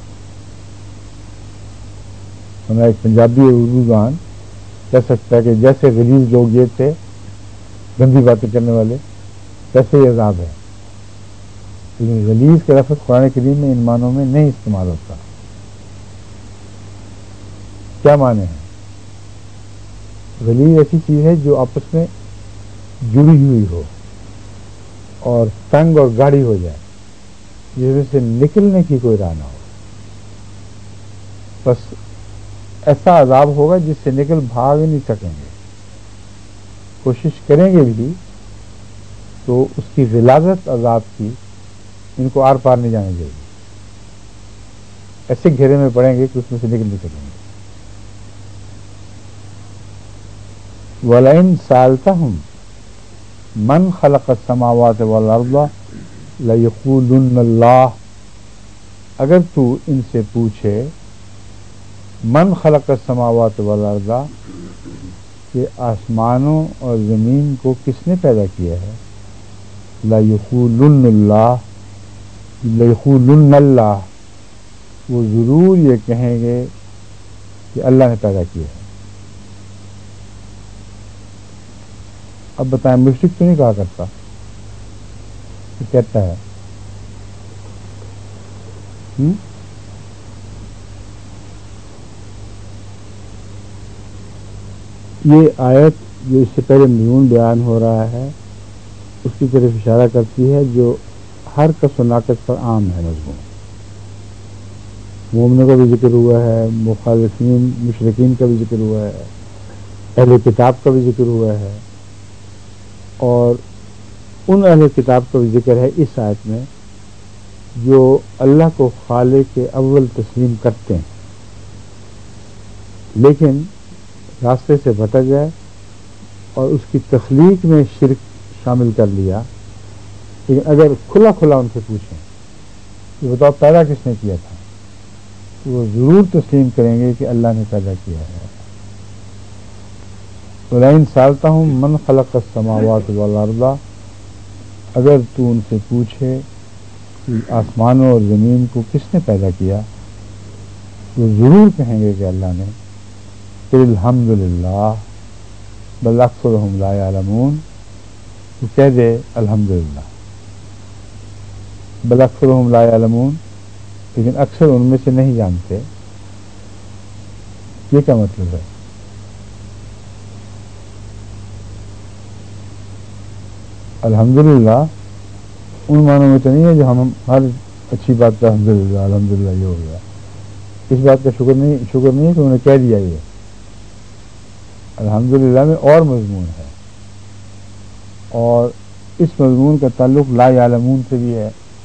ہمارا ایک پنجابی اردو گان کہہ سکتا ہے کہ جیسے غلیظ لوگ یہ تھے گندی باتیں کرنے والے، ویسے ہی عذاب ہے. لیکن غلیظ کا لفظ قرآن کریم میں ان معنوں میں نہیں استعمال ہوتا. کیا معنی ہے؟ غلیظ ایسی چیز ہے جو آپس میں جڑی ہوئی ہو اور تنگ اور گاڑھی ہو جائے، جس میں سے نکلنے کی کوئی راہ نہ ہو. بس ایسا عذاب ہوگا جس سے نکل بھاگ نہیں سکیں گے، کوشش کریں گے بھی تو اس کی غلاظت عذاب کی ان کو آر پار نہیں جانے دے گی. ایسے گھیرے میں پڑیں گے کہ اس میں سے نکل نہیں سکیں گے. وَلَئِن سَأَلْتَهُمْ مَنْ خَلَقَ السَّمَاوَاتِ وَالْأَرْضَ لَيَقُولُنَّ اللَّهُ، اگر تو ان سے پوچھے من خلق السماوات والارض کہ آسمانوں اور زمین کو کس نے پیدا کیا ہے، لَيَقُولُنَّ اللَّهُ لَيَقُولُنَّ اللَّهُ، وہ ضرور یہ کہیں گے کہ اللہ نے پیدا کیا ہے. اب بتائیں مشرک تو نہیں کہا کرتا، یہ کہتا ہے. ہم؟ یہ آیت جو اس سے پہلے مضمون بیان ہو رہا ہے اس کی طرف اشارہ کرتی ہے جو ہر کس و ناقص پر عام ہے. مضمون مومنوں کا بھی ذکر ہوا ہے، مخالفین مشرکین کا بھی ذکر ہوا ہے، اہل کتاب کا بھی ذکر ہوا ہے، اور ان اہل کتاب کا بھی ذکر ہے اس آیت میں جو اللہ کو خالق کے اول تسلیم کرتے ہیں لیکن راستے سے بھٹک گئے اور اس کی تخلیق میں شرک شامل کر لیا. لیکن اگر کھلا کھلا ان سے پوچھیں کہ بتاؤ پیدا کس نے کیا تھا، تو وہ ضرور تسلیم کریں گے کہ اللہ نے پیدا کیا ہے. وَلَئِن سَأَلْتَهُمْ مَنْ خَلَقَ السَّمَاوَاتِ وَالْأَرْضَ، اگر تو ان سے پوچھے کہ آسمانوں اور زمین کو کس نے پیدا کیا، وہ ضرور کہیں گے کہ اللہ نے. قُلِ الْحَمْدُ لِلَّهِ بَلْ أَكْثَرُهُمْ لَا يَعْلَمُونَ، تو کہہ دے الحمدللہ. بَلْ أَكْثَرُهُمْ لَا يَعْلَمُونَ، لیکن اکثر ان میں سے نہیں جانتے. یہ کیا مطلب ہے؟ الحمدللہ ان معنوں میں تو نہیں ہے جو ہم ہر اچھی بات کا الحمدللہ الحمدللہ یہ ہو گیا. اس بات کا شکر نہیں شکر نہیں ہے کہ انہوں نے کہہ دیا. یہ الحمدللہ میں اور مضمون ہے، اور اس مضمون کا تعلق لا یعلمون سے بھی ہے.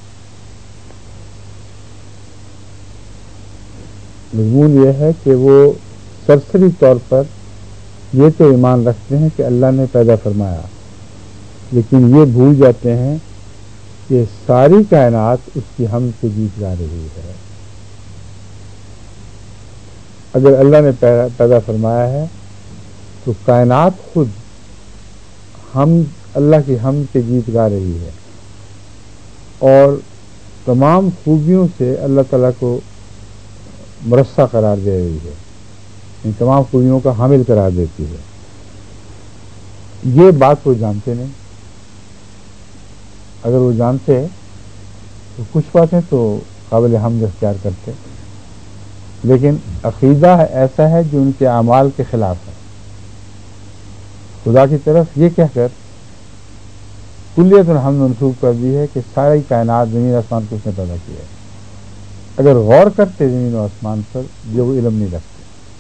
مضمون یہ ہے کہ وہ سرسری طور پر یہ تو ایمان رکھتے ہیں کہ اللہ نے پیدا فرمایا، لیکن یہ بھول جاتے ہیں کہ ساری کائنات اس کی حمد سے گیت گا رہی ہے. اگر اللہ نے پیدا فرمایا ہے تو کائنات خود ہم اللہ کی حمد کے گیت گا رہی ہے اور تمام خوبیوں سے اللہ تعالیٰ کو مرصع قرار دے رہی ہے، ان تمام خوبیوں کا حامل قرار دیتی ہے. یہ بات وہ جانتے نہیں. اگر وہ جانتے تو کچھ باتیں تو قابل حمد اختیار کرتے، لیکن عقیدہ ایسا ہے جو ان کے اعمال کے خلاف ہے. خدا کی طرف یہ کہہ کر کلیت الحمد منسوب کر دی ہے کہ ساری کائنات زمین آسمان کو اس نے پیدا کیا ہے. اگر غور کرتے زمین و آسمان پر جو وہ علم نہیں رکھتے،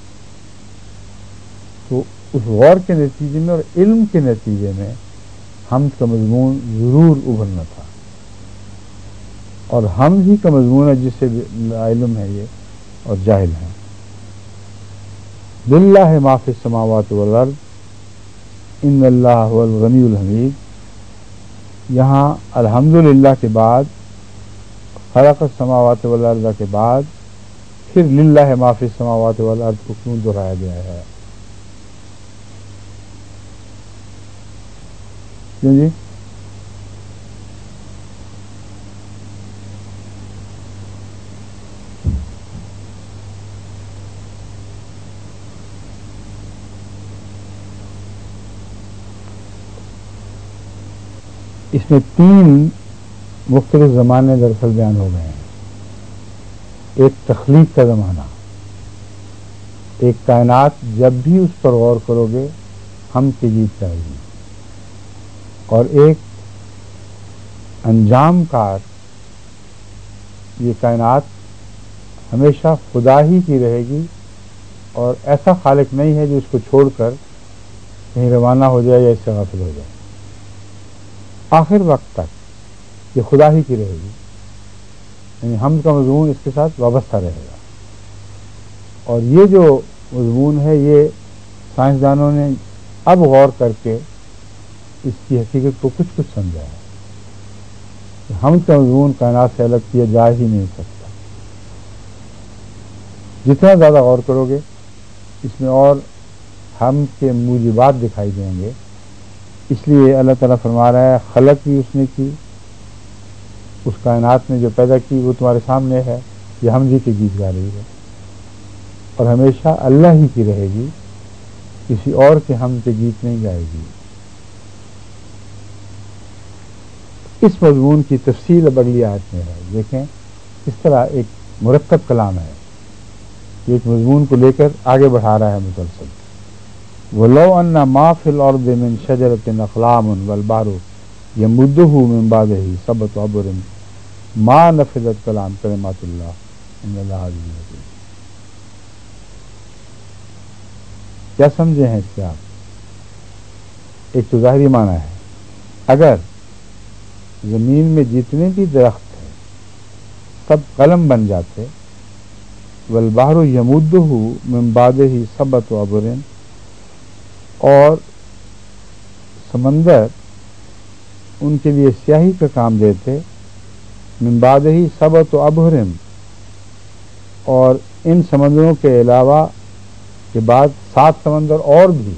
تو اس غور کے نتیجے میں اور علم کے نتیجے میں حمد کا مضمون ضرور ابھرنا تھا. اور ہم ہی کا مضمون ہے جس سے علم ہے یہ اور جاہل ہیں. للہ ما فی السماوات والارض ان اللہ هو الغنی الحمید. یہاں الحمدللہ کے بعد خلق السماوات والارض کے بعد پھر للہ ما فی السماوات والارض کو کیوں دہرایا گیا ہے؟ کیوں جی؟ اس میں تین مختلف زمانے دراصل بیان ہو گئے ہیں. ایک تخلیق کا زمانہ، ایک کائنات جب بھی اس پر غور کرو گے ہم کی جیت جائے گی، اور ایک انجام کار یہ کائنات ہمیشہ خدا ہی کی رہے گی، اور ایسا خالق نہیں ہے جو اس کو چھوڑ کر کہیں روانہ ہو جائے یا اس سے غافل ہو جائے. آخر وقت تک یہ خدا ہی کی رہے گی، یعنی حمد کا مضمون اس کے ساتھ وابستہ رہے گا. اور یہ جو مضمون ہے یہ سائنسدانوں نے اب غور کر کے اس کی حقیقت کو کچھ کچھ سمجھا ہے. حمد کا مضمون کائنات سے الگ کیا جا ہی نہیں سکتا. جتنا زیادہ غور کرو گے اس میں اور حمد کے موجبات دکھائی دیں گے. اس لیے اللہ تعالیٰ فرما رہا ہے خلق بھی اس نے کی، اس کائنات نے جو پیدا کی وہ تمہارے سامنے ہے، یہ حمد ہی کی گیت گا رہی ہے، اور ہمیشہ اللہ ہی کی رہے گی، کسی اور کے حمد کے گیت نہیں گائے گی. اس مضمون کی تفصیل اب اگلی آیت میں ہے. دیکھیں اس طرح ایک مرکب کلام ہے، یہ ایک مضمون کو لے کر آگے بڑھا رہا ہے مسلسل. وَلَوْ أَنَّ مَا فِي الْأَرْضِ مِنْ شَجَرَةٍ أَقْلَامٌ وَالْبَحْرُ يَمُدُّهُ مِنْ بَعْدِهِ سَبْعَةُ أَبْحُرٍ مَا نَفِذَتْ كَلِمَاتُ اللَّهِ إِنَّ اللَّهَ عَزِيزٌ حَكِيمٌ. کیا سمجھے ہیں اس سے آپ؟ ایک تو ظاہری معنی ہے، اگر زمین میں جتنے بھی درخت ہیں سب قلم بن جاتے، والبحر یمدہ من بعدہ سبعۃ ابحر، اور سمندر ان کے لیے سیاہی کا کام دیتے، من بعدہ سبعۃ ابحر، اور ان سمندروں کے علاوہ کے بعد سات سمندر اور بھی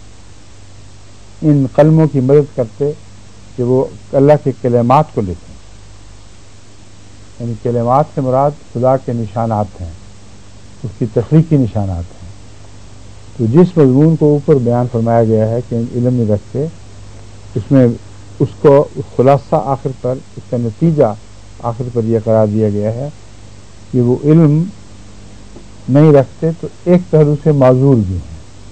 ان قلموں کی مدد کرتے کہ وہ اللہ کے کلمات کو لکھیں. یعنی کلمات سے مراد خدا کے نشانات ہیں، اس کی تخلیقی نشانات ہیں. تو جس مضمون کو اوپر بیان فرمایا گیا ہے کہ علم نہیں رکھتے، اس میں اس کو خلاصہ آخر پر، اس کا نتیجہ آخر پر یہ قرار دیا گیا ہے کہ وہ علم نہیں رکھتے تو ایک پہلو سے معذور بھی ہیں،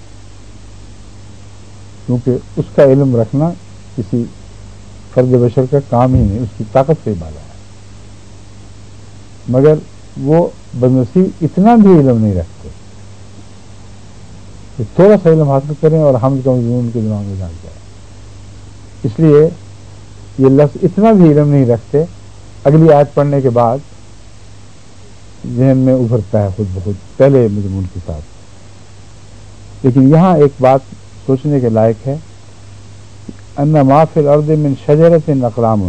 کیونکہ اس کا علم رکھنا کسی فرد بشر کا کام ہی نہیں، اس کی طاقت سے بالا ہے. مگر وہ بدنصیب اتنا بھی علم نہیں رکھتے کہ تھوڑا سا علم حاصل کریں اور حمد کا مضمون ان کے دماغ میں ڈال جائے. اس لیے یہ لفظ اتنا بھی علم نہیں رکھتے اگلی آیت پڑھنے کے بعد ذہن میں ابھرتا ہے خود بخود پہلے مضمون کے ساتھ. لیکن یہاں ایک بات سوچنے کے لائق ہے، ان ما فی الارض من شجرۃ اقلام،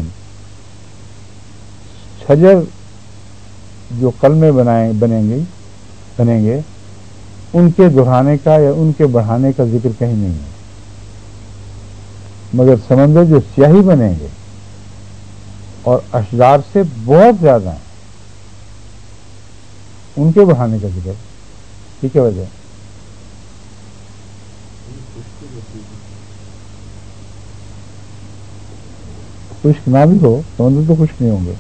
شجر جو قلمیں بنائیں بنیں گے بنیں گے ان کے دہرانے کا یا ان کے بڑھانے کا ذکر کہیں نہیں ہے. مگر سمندر جو سیاہی بنیں گے اور اشجار سے بہت زیادہ ہیں ان کے بڑھانے کا ذکر. ٹھیک ہے، وجہ خشک نہ بھی ہو سمندر تو خشک نہیں ہوں گے.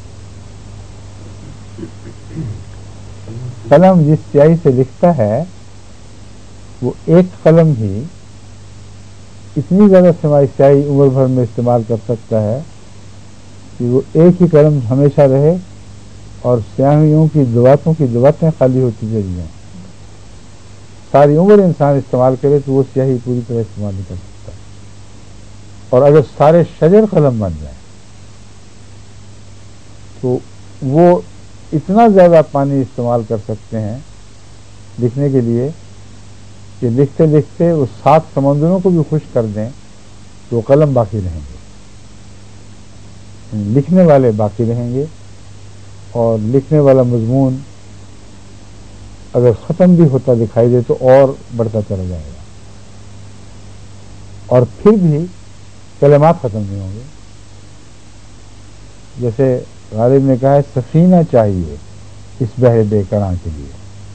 قلم جس سیاہی سے لکھتا ہے وہ ایک قلم ہی اتنی زیادہ سمائی سیاہی عمر بھر میں استعمال کر سکتا ہے کہ وہ ایک ہی قلم ہمیشہ رہے اور سیاہیوں کی دباتوں کی دباتیں خالی ہوتی چلی جائیں. ساری عمر انسان استعمال کرے تو وہ سیاہی پوری طرح استعمال نہیں کر سکتا. اور اگر سارے شجر قلم بن جائیں تو وہ اتنا زیادہ پانی استعمال کر سکتے ہیں لکھنے کے لیے کہ لکھتے لکھتے وہ سات سمندروں کو بھی خشک کر دیں تو قلم باقی رہیں گے، لکھنے والے باقی رہیں گے. اور لکھنے والا مضمون اگر ختم بھی ہوتا دکھائی دے تو اور بڑھتا چلا جائے گا، اور پھر بھی کلمات ختم نہیں ہوں گے. جیسے غالب نے کہا ہے سفینہ چاہیے اس بحر بے کراں کے لیے.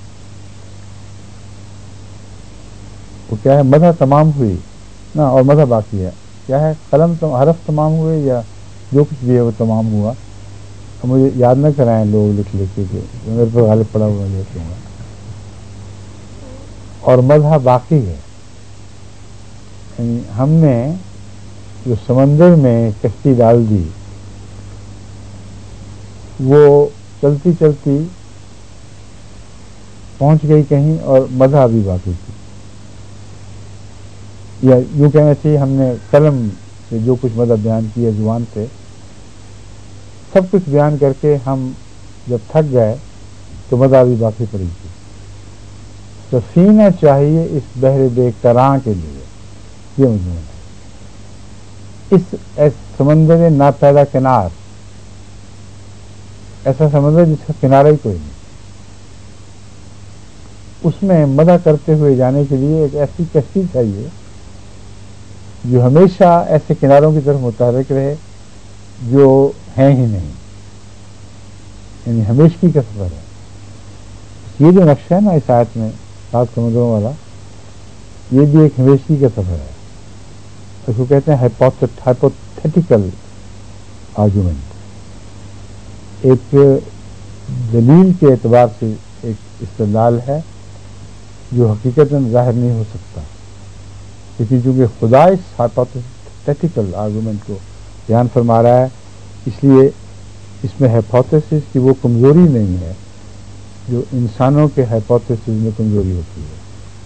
وہ کیا ہے؟ مدح تمام ہوئی نا اور مدح باقی ہے. کیا ہے؟ قلم حرف تمام ہوئے یا جو کچھ بھی ہے وہ تمام ہوا. مجھے یاد نہ کرائیں لوگ لکھ لکھ کے کہ میرے پر غالب پڑا ہوا دیکھوں گا. اور مذہب باقی ہے. یعنی ہم نے جو سمندر میں کشتی ڈال دی وہ چلتی چلتی پہنچ گئی کہیں اور مذہب بھی باقی تھی. یا یوں کہنا چاہیے ہم نے قلم سے جو کچھ مذہب بیان کیا زبان سے سب کچھ بیان کر کے ہم جب تھک گئے تو مذہب بھی باقی پڑی تھی. سفینہ چاہیے اس بحر بے کراں کے لیے. یہ مضمون ہے. اس ایس سمندر ناپیدا کنار، ایسا سمندر جس کا کنارہ ہی کوئی نہیں، اس میں مدح کرتے ہوئے جانے کے لیے ایک ایسی کشتی چاہیے جو ہمیشہ ایسے کناروں کی طرف متحرک رہے جو ہیں ہی نہیں، یعنی ہمیشگی کا سفر ہے. یہ جو نقشہ ہے نا اس آیت میں سات سمندروں والا، یہ بھی ایک ہمیشگی کا سفر ہے. اس کو کہتے ہیں ہائپوتھیٹیکل آرگومنٹ. ایک دلیل کے اعتبار سے ایک استدلال ہے جو حقیقتاً ظاہر نہیں ہو سکتا، لیکن چونکہ خدا اس ہائپوتھیٹیکل آرگومنٹ کو بیان فرما رہا ہے اس لیے اس میں ہائپوتھیسس کی وہ کمزوری نہیں ہے جو انسانوں کے ہائپوتھیسس میں کمزوری ہوتی ہے.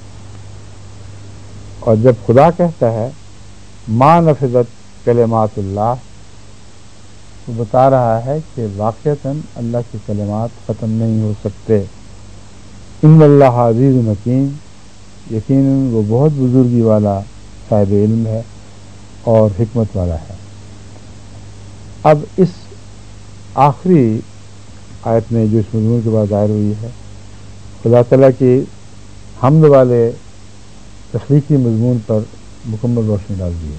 اور جب خدا کہتا ہے ما نفذت کلمات اللہ تو بتا رہا ہے کہ واقعتاً اللہ کے کلمات ختم نہیں ہو سکتے. ان اللہ عزیز حکیم، یقیناً وہ بہت بزرگی والا صاحب علم ہے اور حکمت والا ہے. اب اس آخری آیت میں جو اس مضمون کے بعد ظاہر ہوئی ہے خدا تعالیٰ کی حمد والے تخلیقی مضمون پر مکمل روشنی ڈال دی ہے.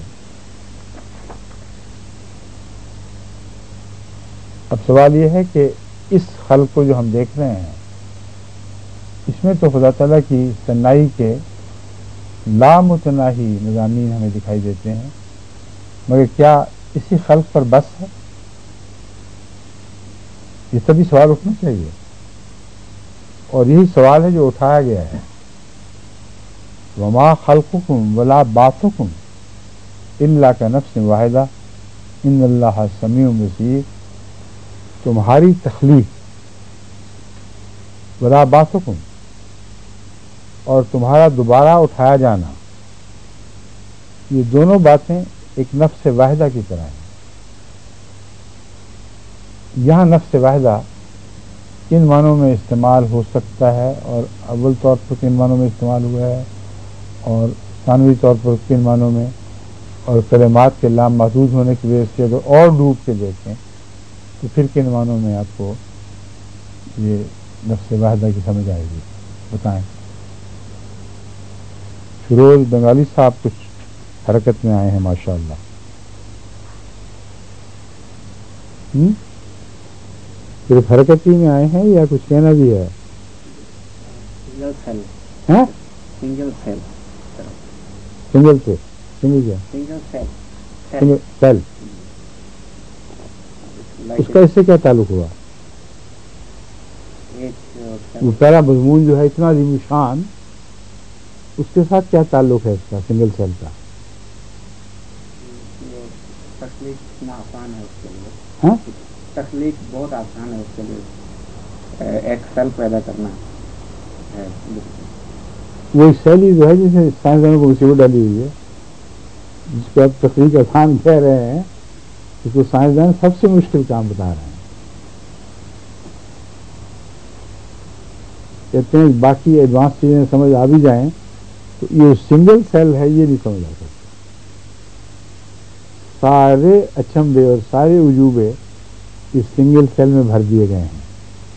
اب سوال یہ ہے کہ اس خلق کو جو ہم دیکھ رہے ہیں اس میں تو خدا تعالیٰ کی صنائی کے لامتناہی مضامین ہمیں دکھائی دیتے ہیں، مگر کیا اسی خلق پر بس ہے؟ یہ سبھی سوال اٹھنا چاہیے، اور یہی سوال ہے جو اٹھایا گیا ہے. وما خلقکم ولا بعثکم الا کنفس واحدہ ان اللہ سمیع بصیر. تمہاری تخلیق ولا بعثکم اور تمہارا دوبارہ اٹھایا جانا، یہ دونوں باتیں ایک نفس واحدہ کی طرح ہیں. یہاں نفس واحدہ کن معنوں میں استعمال ہو سکتا ہے اور اول طور پر کن معنوں میں استعمال ہوا ہے اور ثانوی طور پر کن معنوں میں، اور کلمات کے لام محدود ہونے کی وجہ سے اگر اور ڈوب کے دیکھیں تو پھر کن معنوں میں آپ کو یہ نفس واحدہ کی سمجھ آئے گی. بتائیں. فیروز بنگالی صاحب کچھ حرکت میں آئے ہیں ماشاء اللہ. ہم؟ صرف حرکت ہی میں آئے ہیں یا کچھ کہنا بھی ہے؟ Single cell. ہاں سنگل سیل. سنگل سے سنگل کیا سنگل سیل. Single cell. اس کا اس سے کیا تعلق ہوا؟ وہ پہلا مضمون جو ہے اتنا عظیم شان، اس کے ساتھ کیا تعلق ہے اس کا سنگل سیل کا؟ تخلیق اتنا آسان ہے اس کے لیے. ہاں تخلیق بہت آسان ہے اس کے لیے، ایک سیل پیدا کرنا ہے. وہ سیل ہی جو ہے جسے سائنسدانوں کو مصیبت ڈالی ہوئی ہے، جس کو آپ تخلیق آسان کہہ رہے ہیں، اس کو سائنسدان سب سے مشکل کام بتا رہے ہیں. کہتے ہیں باقی ایڈوانس چیزیں سمجھ آ بھی جائیں تو یہ سنگل سیل ہے یہ نہیں سمجھ آ سکتا. سارے اچھمبے اور سارے عجوبے اس سنگل سیل میں بھر دیے گئے ہیں.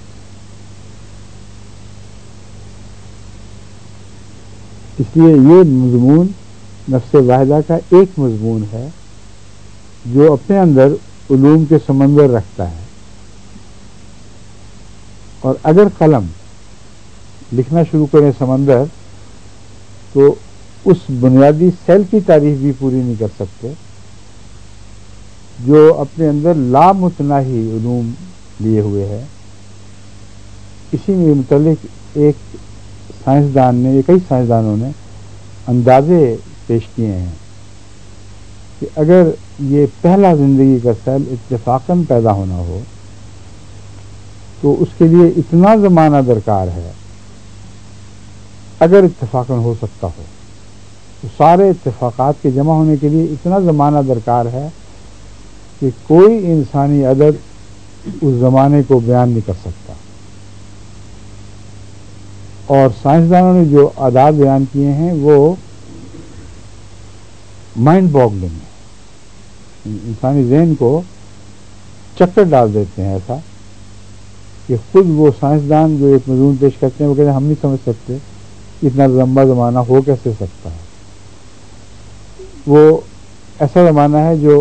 اس لیے یہ مضمون نفس واحدہ کا ایک مضمون ہے جو اپنے اندر علوم کے سمندر رکھتا ہے. اور اگر قلم لکھنا شروع کریں سمندر تو اس بنیادی سیل کی تعریف بھی پوری نہیں کر سکتے جو اپنے اندر لامتناہی علوم لیے ہوئے ہے، اسی میں متعلق ایک سائنسدان نے، کئی سائنسدانوں نے اندازے پیش کیے ہیں کہ اگر یہ پہلا زندگی کا سیل اتفاقاً پیدا ہونا ہو تو اس کے لیے اتنا زمانہ درکار ہے، اگر اتفاقاً ہو سکتا ہو تو سارے اتفاقات کے جمع ہونے کے لیے اتنا زمانہ درکار ہے کہ کوئی انسانی عدد اس زمانے کو بیان نہیں کر سکتا۔ اور سائنسدانوں نے جو اعداد بیان کیے ہیں وہ مائنڈ باگلنگ ہے، انسانی ذہن کو چکر ڈال دیتے ہیں، ایسا کہ خود وہ سائنسدان جو ایک مضمون پیش کرتے ہیں وہ کہتے ہیں ہم نہیں سمجھ سکتے اتنا لمبا زمانہ ہو کیسے سکتا ہے۔ وہ ایسا زمانہ ہے جو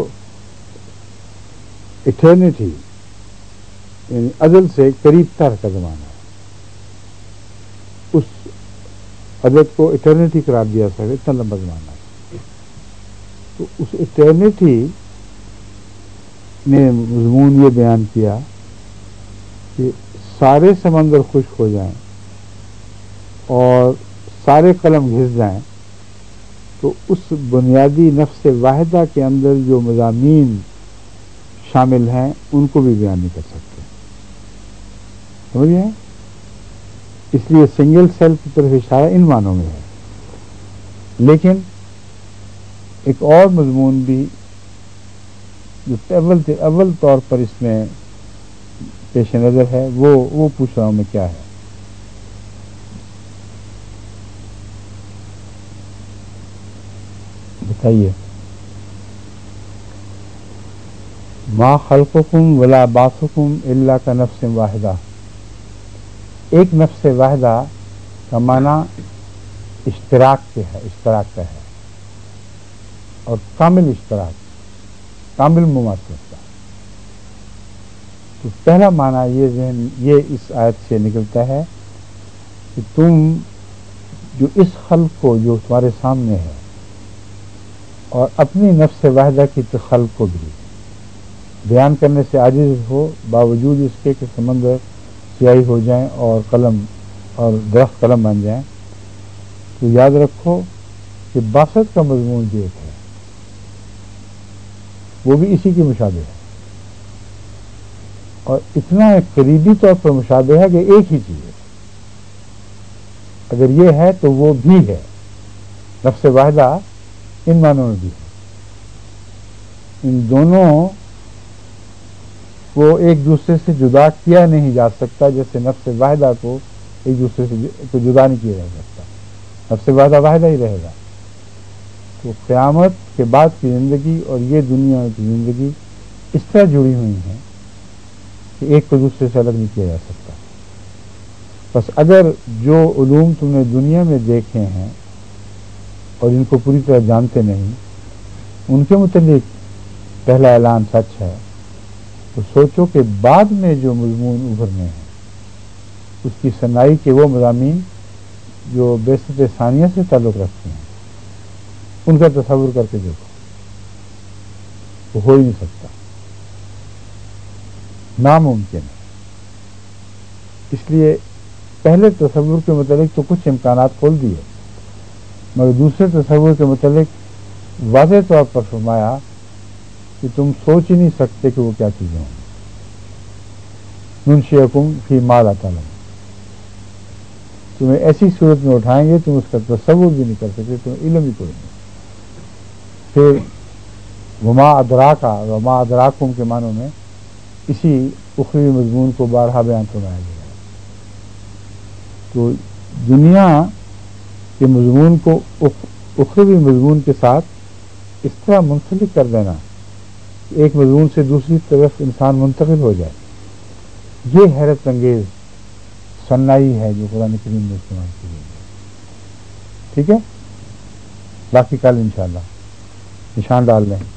ایٹرنیٹی یعنی ازل سے قریب تر کا زمانہ ہے، اس عدد کو ایٹرنیٹی قرار دیا سکے، اتنا لمبا زمانہ ہے۔ تو اس ایٹرنیٹی نے مضمون یہ بیان کیا کہ سارے سمندر خشک ہو جائیں اور سارے قلم گھس جائیں تو اس بنیادی نفس واحدہ کے اندر جو مضامین شامل ہیں ان کو بھی بیان نہیں کر سکتے، سمجھ گئے؟ اس لیے سنگل سیل کی طرف اشارہ ان معنوں میں ہے۔ لیکن ایک اور مضمون بھی جو اول اول طور پر اس میں پیش نظر ہے وہ وہ پوچھ رہا ہوں میں کیا ہے۔ بتائیے۔ ما خلقکم ولا بعثکم الا کنفس واحدہ، ایک نفس واحدہ کا معنی اشتراک کے ہے، اشتراک کا ہے، اور کامل اشتراک، کامل مماثلت کا۔ تو پہلا معنی یہ ذہن یہ اس آیت سے نکلتا ہے کہ تم جو اس خلق کو جو تمہارے سامنے ہے اور اپنی نفس واحدہ کی خلق کو بھی بیان کرنے سے عاجز ہو، باوجود اس کے کہ سمندر سیاہی ہو جائیں اور قلم اور درخت قلم بن جائیں، تو یاد رکھو کہ باسط کا مضمون جو ایک ہے وہ بھی اسی کی مشابہ ہے، اور اتنا قریبی طور پر مشابہ ہے کہ ایک ہی چیز ہے۔ اگر یہ ہے تو وہ بھی ہے، نفس واحدہ ان معنوں میں بھی ہے۔ ان دونوں کو ایک دوسرے سے جدا کیا نہیں جا سکتا، جیسے نفس واحدہ کو ایک دوسرے سے جدا نہیں کیا جا سکتا، نفس واحدہ واحدہ ہی رہے گا۔ تو قیامت کے بعد کی زندگی اور یہ دنیا کی زندگی اس طرح جڑی ہوئی ہیں کہ ایک کو دوسرے سے الگ نہیں کیا جا سکتا۔ بس اگر جو علوم تم نے دنیا میں دیکھے ہیں اور ان کو پوری طرح جانتے نہیں، ان کے متعلق پہلا اعلان سچ ہے، تو سوچو کہ بعد میں جو مضمون ابھرنے ہیں اس کی صنائی کے وہ مضامین جو بعثت ثانیہ سے تعلق رکھتے ہیں، ان کا تصور کر کے دیکھو، وہ ہو ہی نہیں سکتا، ناممکن ہے۔ اس لیے پہلے تصور کے متعلق تو کچھ امکانات کھول دیے، مگر دوسرے تصور کے متعلق واضح طور پر فرمایا کہ تم سوچ ہی نہیں سکتے کہ وہ کیا چیزیں ہوں۔ ننشئکم فی ما لا تعلمون، تمہیں ایسی صورت میں اٹھائیں گے تم اس کا تصور بھی نہیں کر سکتے، تمہیں علم ہی کوئی نہیں۔ پھر وما ادراکا وما ادراکم کے معنوں میں اسی اخروی مضمون کو بارہا بیان فرمایا گیا ہے۔ تو دنیا کے مضمون کو اخروی مضمون کے ساتھ اس طرح منسلک کر دینا کہ ایک مضمون سے دوسری طرف انسان منتقل ہو جائے، یہ حیرت انگیز صنائی ہے جو قرآن کریم میں استعمال کی گئی ہے۔ ٹھیک ہے، باقی کل انشاءاللہ نشان ڈال لیں۔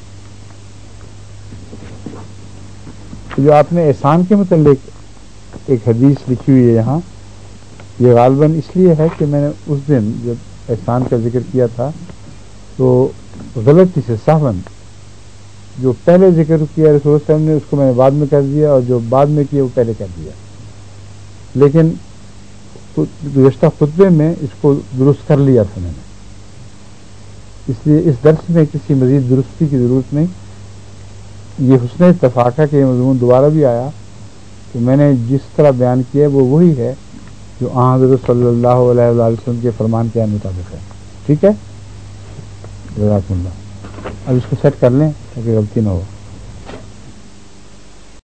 جو آپ نے احسان کے متعلق ایک حدیث لکھی ہوئی ہے یہاں، یہ غالباً اس لیے ہے کہ میں نے اس دن جب احسان کا ذکر کیا تھا تو غلطی سے سہون جو پہلے ذکر کیا رسول اللہ صلی اللہ علیہ وسلم نے اس کو میں نے بعد میں کر دیا، اور جو بعد میں کیا وہ پہلے کر دیا، لیکن گزشتہ خطبے میں اس کو درست کر لیا تھا میں نے، اس لیے اس درس میں کسی مزید درستی کی ضرورت نہیں۔ یہ حسن اتفاق ہے کہ یہ مضمون دوبارہ بھی آیا، تو میں نے جس طرح بیان کیا وہ وہی ہے جو آن حضرت صلی اللہ علیہ وآلہ وسلم کے فرمان کے مطابق ہے۔ ٹھیک ہے، جزاکم اللہ۔ اب اس کو سیٹ کر لیں تاکہ غلطی نہ ہو۔